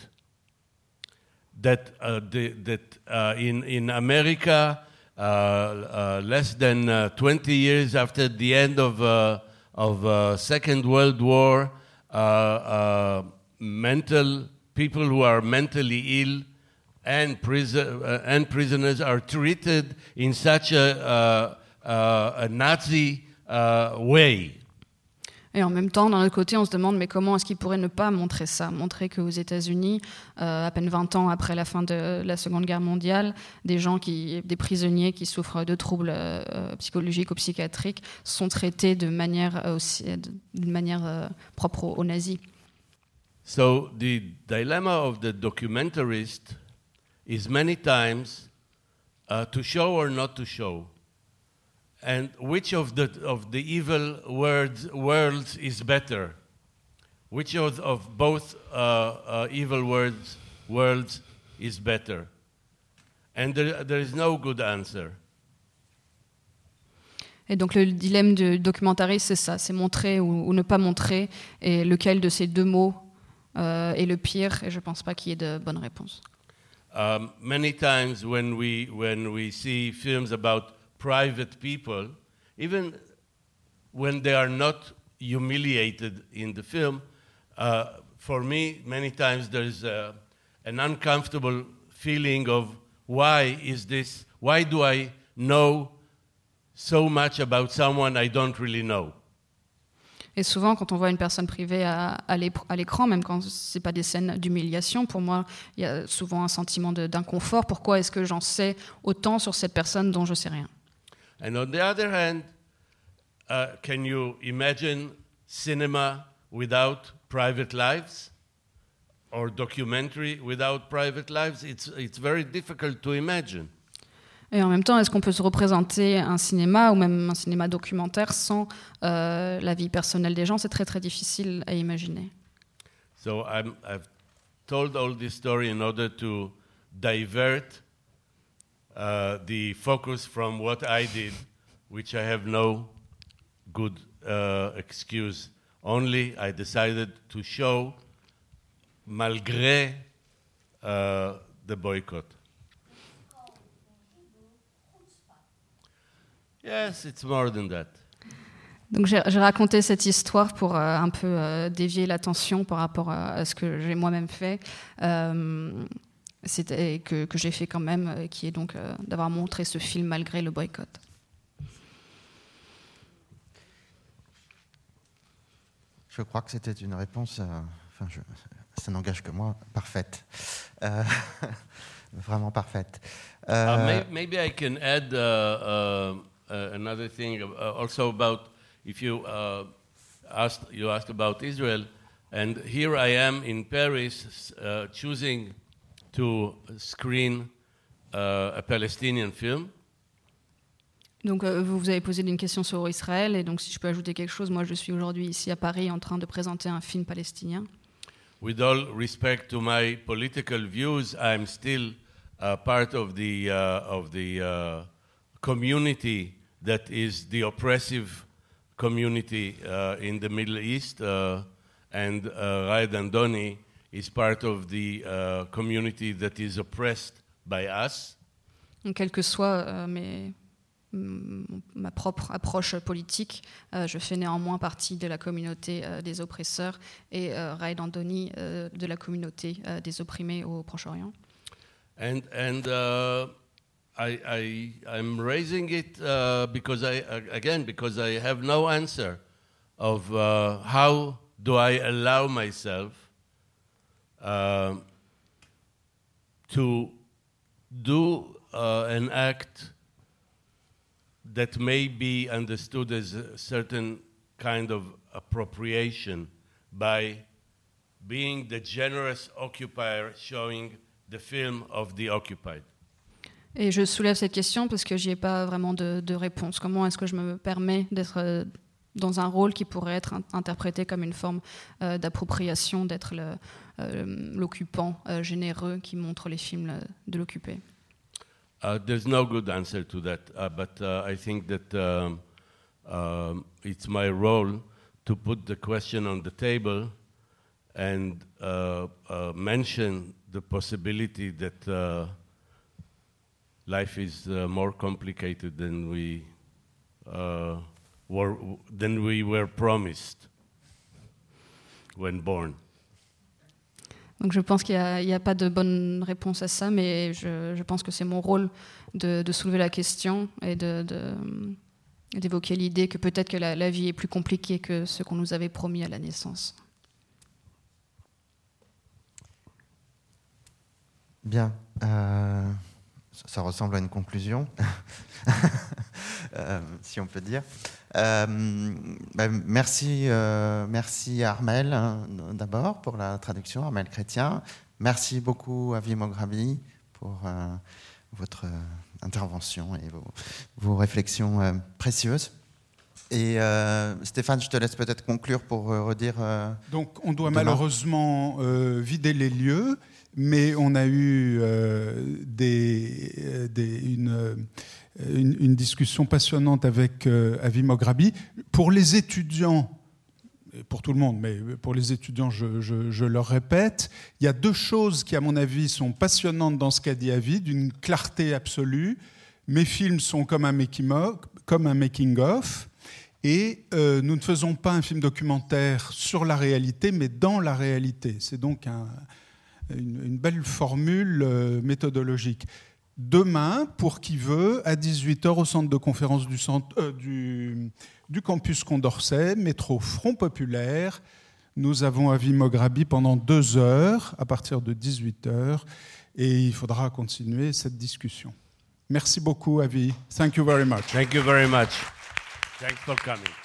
That uh, the, that uh, in in America, uh, uh, less than uh, twenty years after the end of uh, of uh, Second World War, uh, uh, mental people who are mentally ill and prison uh, and prisoners are treated in such a, uh, uh, a Nazi uh, way. Et en même temps, d'un autre côté, on se demande mais comment est-ce qu'ils pourraient ne pas montrer ça, montrer qu'aux États-Unis, euh, à peine vingt ans après la fin de la Seconde Guerre mondiale, des gens qui, des prisonniers qui souffrent de troubles euh, psychologiques ou psychiatriques sont traités de manière aussi, d'une manière euh, propre aux, aux nazis. So the dilemma of the documentarist is many times uh, to show or not to show. And which of the of the evil words, worlds is better? Which of, of both uh, uh, evil words, worlds is better? And there, there is no good answer. Et donc le dilemme du documentariste, c'est ça, c'est montrer ou, ou ne pas montrer, et lequel de ces deux mots euh, est le pire, et je ne pense pas qu'il y ait de bonne réponse. Um, many times when we, when we see films about private people, even when they are not humiliated in the film, uh, for me, many times there's a, an uncomfortable feeling of why is this, why do I know so much about someone I don't really know? Et souvent, quand on voit une personne privée à, à l'écran, même quand ce n'est pas des scènes d'humiliation, pour moi, il y a souvent un sentiment de, d'inconfort. Pourquoi est-ce que j'en sais autant sur cette personne dont je ne sais rien? And on the other hand, uh, can you imagine cinema without private lives? Or documentary without private lives? It's, it's very difficult to imagine. Et en même temps, est-ce qu'on peut se représenter un cinéma ou même un cinéma documentaire sans euh, la vie personnelle des gens? C'est très très difficile à imaginer. So I'm, I've told all this story in order to divert uh, the focus from what I did, which I have no good uh, excuse only. I decided to show malgré uh, the boycott. Yes, it's more than that. Donc j'ai, j'ai raconté cette histoire pour euh, un peu euh, dévier l'attention par rapport à, à ce que j'ai moi-même fait, euh, c'était, que, que j'ai fait quand même, euh, qui est donc euh, d'avoir montré ce film malgré le boycott. Je crois que c'était une réponse, euh, enfin, je, ça n'engage que moi, parfaite. Euh, vraiment parfaite. Euh, Uh, may, maybe I can add uh, uh, uh, another thing uh, also about if you uh, asked you asked about Israel, and here I am in Paris uh, choosing to screen uh, a Palestinian film. Donc euh, vous, vous avez posé une question sur Israël, et donc si je peux ajouter quelque chose, moi je suis aujourd'hui ici à Paris en train de présenter un film palestinien. With all respect to my political views, I'm still uh, part of the uh, of the uh, community that is the oppressive community uh, in the Middle East, uh, and uh, Raed Andoni is part of the uh, community that is oppressed by us. Donc quelle que soit euh, mes, ma propre approche politique, euh, je fais néanmoins partie de la communauté euh, des oppresseurs, et euh, Raed Andoni euh, de la communauté euh, des opprimés au Proche-Orient. And and uh, I, I I'm raising it uh, because I again because I have no answer of uh, how do I allow myself uh, to do uh, an act that may be understood as a certain kind of appropriation by being the generous occupier showing the film of the occupied. Et je soulève cette question parce que j'y ai pas vraiment de, de réponse. Comment est-ce que je me permets d'être euh, dans un rôle qui pourrait être in- interprété comme une forme euh, d'appropriation, d'être le, euh, l'occupant euh, généreux qui montre les films euh, de l'occupé? Uh, there's no good answer to that, uh, but uh, I think that um, um, it's my role to put the question on the table and uh, uh, mention the possibility that uh, life is uh, more complicated than we uh, were than we were promised when born. Donc je pense qu'il n'y a, a pas de bonne réponse à ça, mais je, je pense que c'est mon rôle de, de soulever la question et de, de, d'évoquer l'idée que peut-être que la, la vie est plus compliquée que ce qu'on nous avait promis à la naissance. Bien. Euh, ça, ça ressemble à une conclusion, euh, si on peut dire. Euh, ben, merci, euh, merci à Armelle, hein, d'abord, pour la traduction, Armelle Chrétien. Merci beaucoup à Avi Moghrabi pour euh, votre euh, intervention et vos, vos réflexions euh, précieuses. Et euh, Stéphane, je te laisse peut-être conclure pour euh, redire... Euh, Donc, on doit demain. malheureusement euh, vider les lieux, mais on a eu euh, des, des, une, une, une discussion passionnante avec euh, Avi Moghrabi. Pour les étudiants, et pour tout le monde, mais pour les étudiants, je, je, je leur répète, il y a deux choses qui, à mon avis, sont passionnantes dans ce qu'a dit Avi, d'une clarté absolue. Mes films sont comme un making-of, comme un making-of. Et euh, nous ne faisons pas un film documentaire sur la réalité, mais dans la réalité. C'est donc un, une, une belle formule euh, méthodologique. Demain, pour qui veut, à dix-huit heures, au centre de conférence du, centre, euh, du, du campus Condorcet, métro Front Populaire, nous avons Avi Moghrabi pendant deux heures, à partir de dix-huit heures, et il faudra continuer cette discussion. Merci beaucoup, Avi. Thank you very much. Thank you very much. Thanks for coming.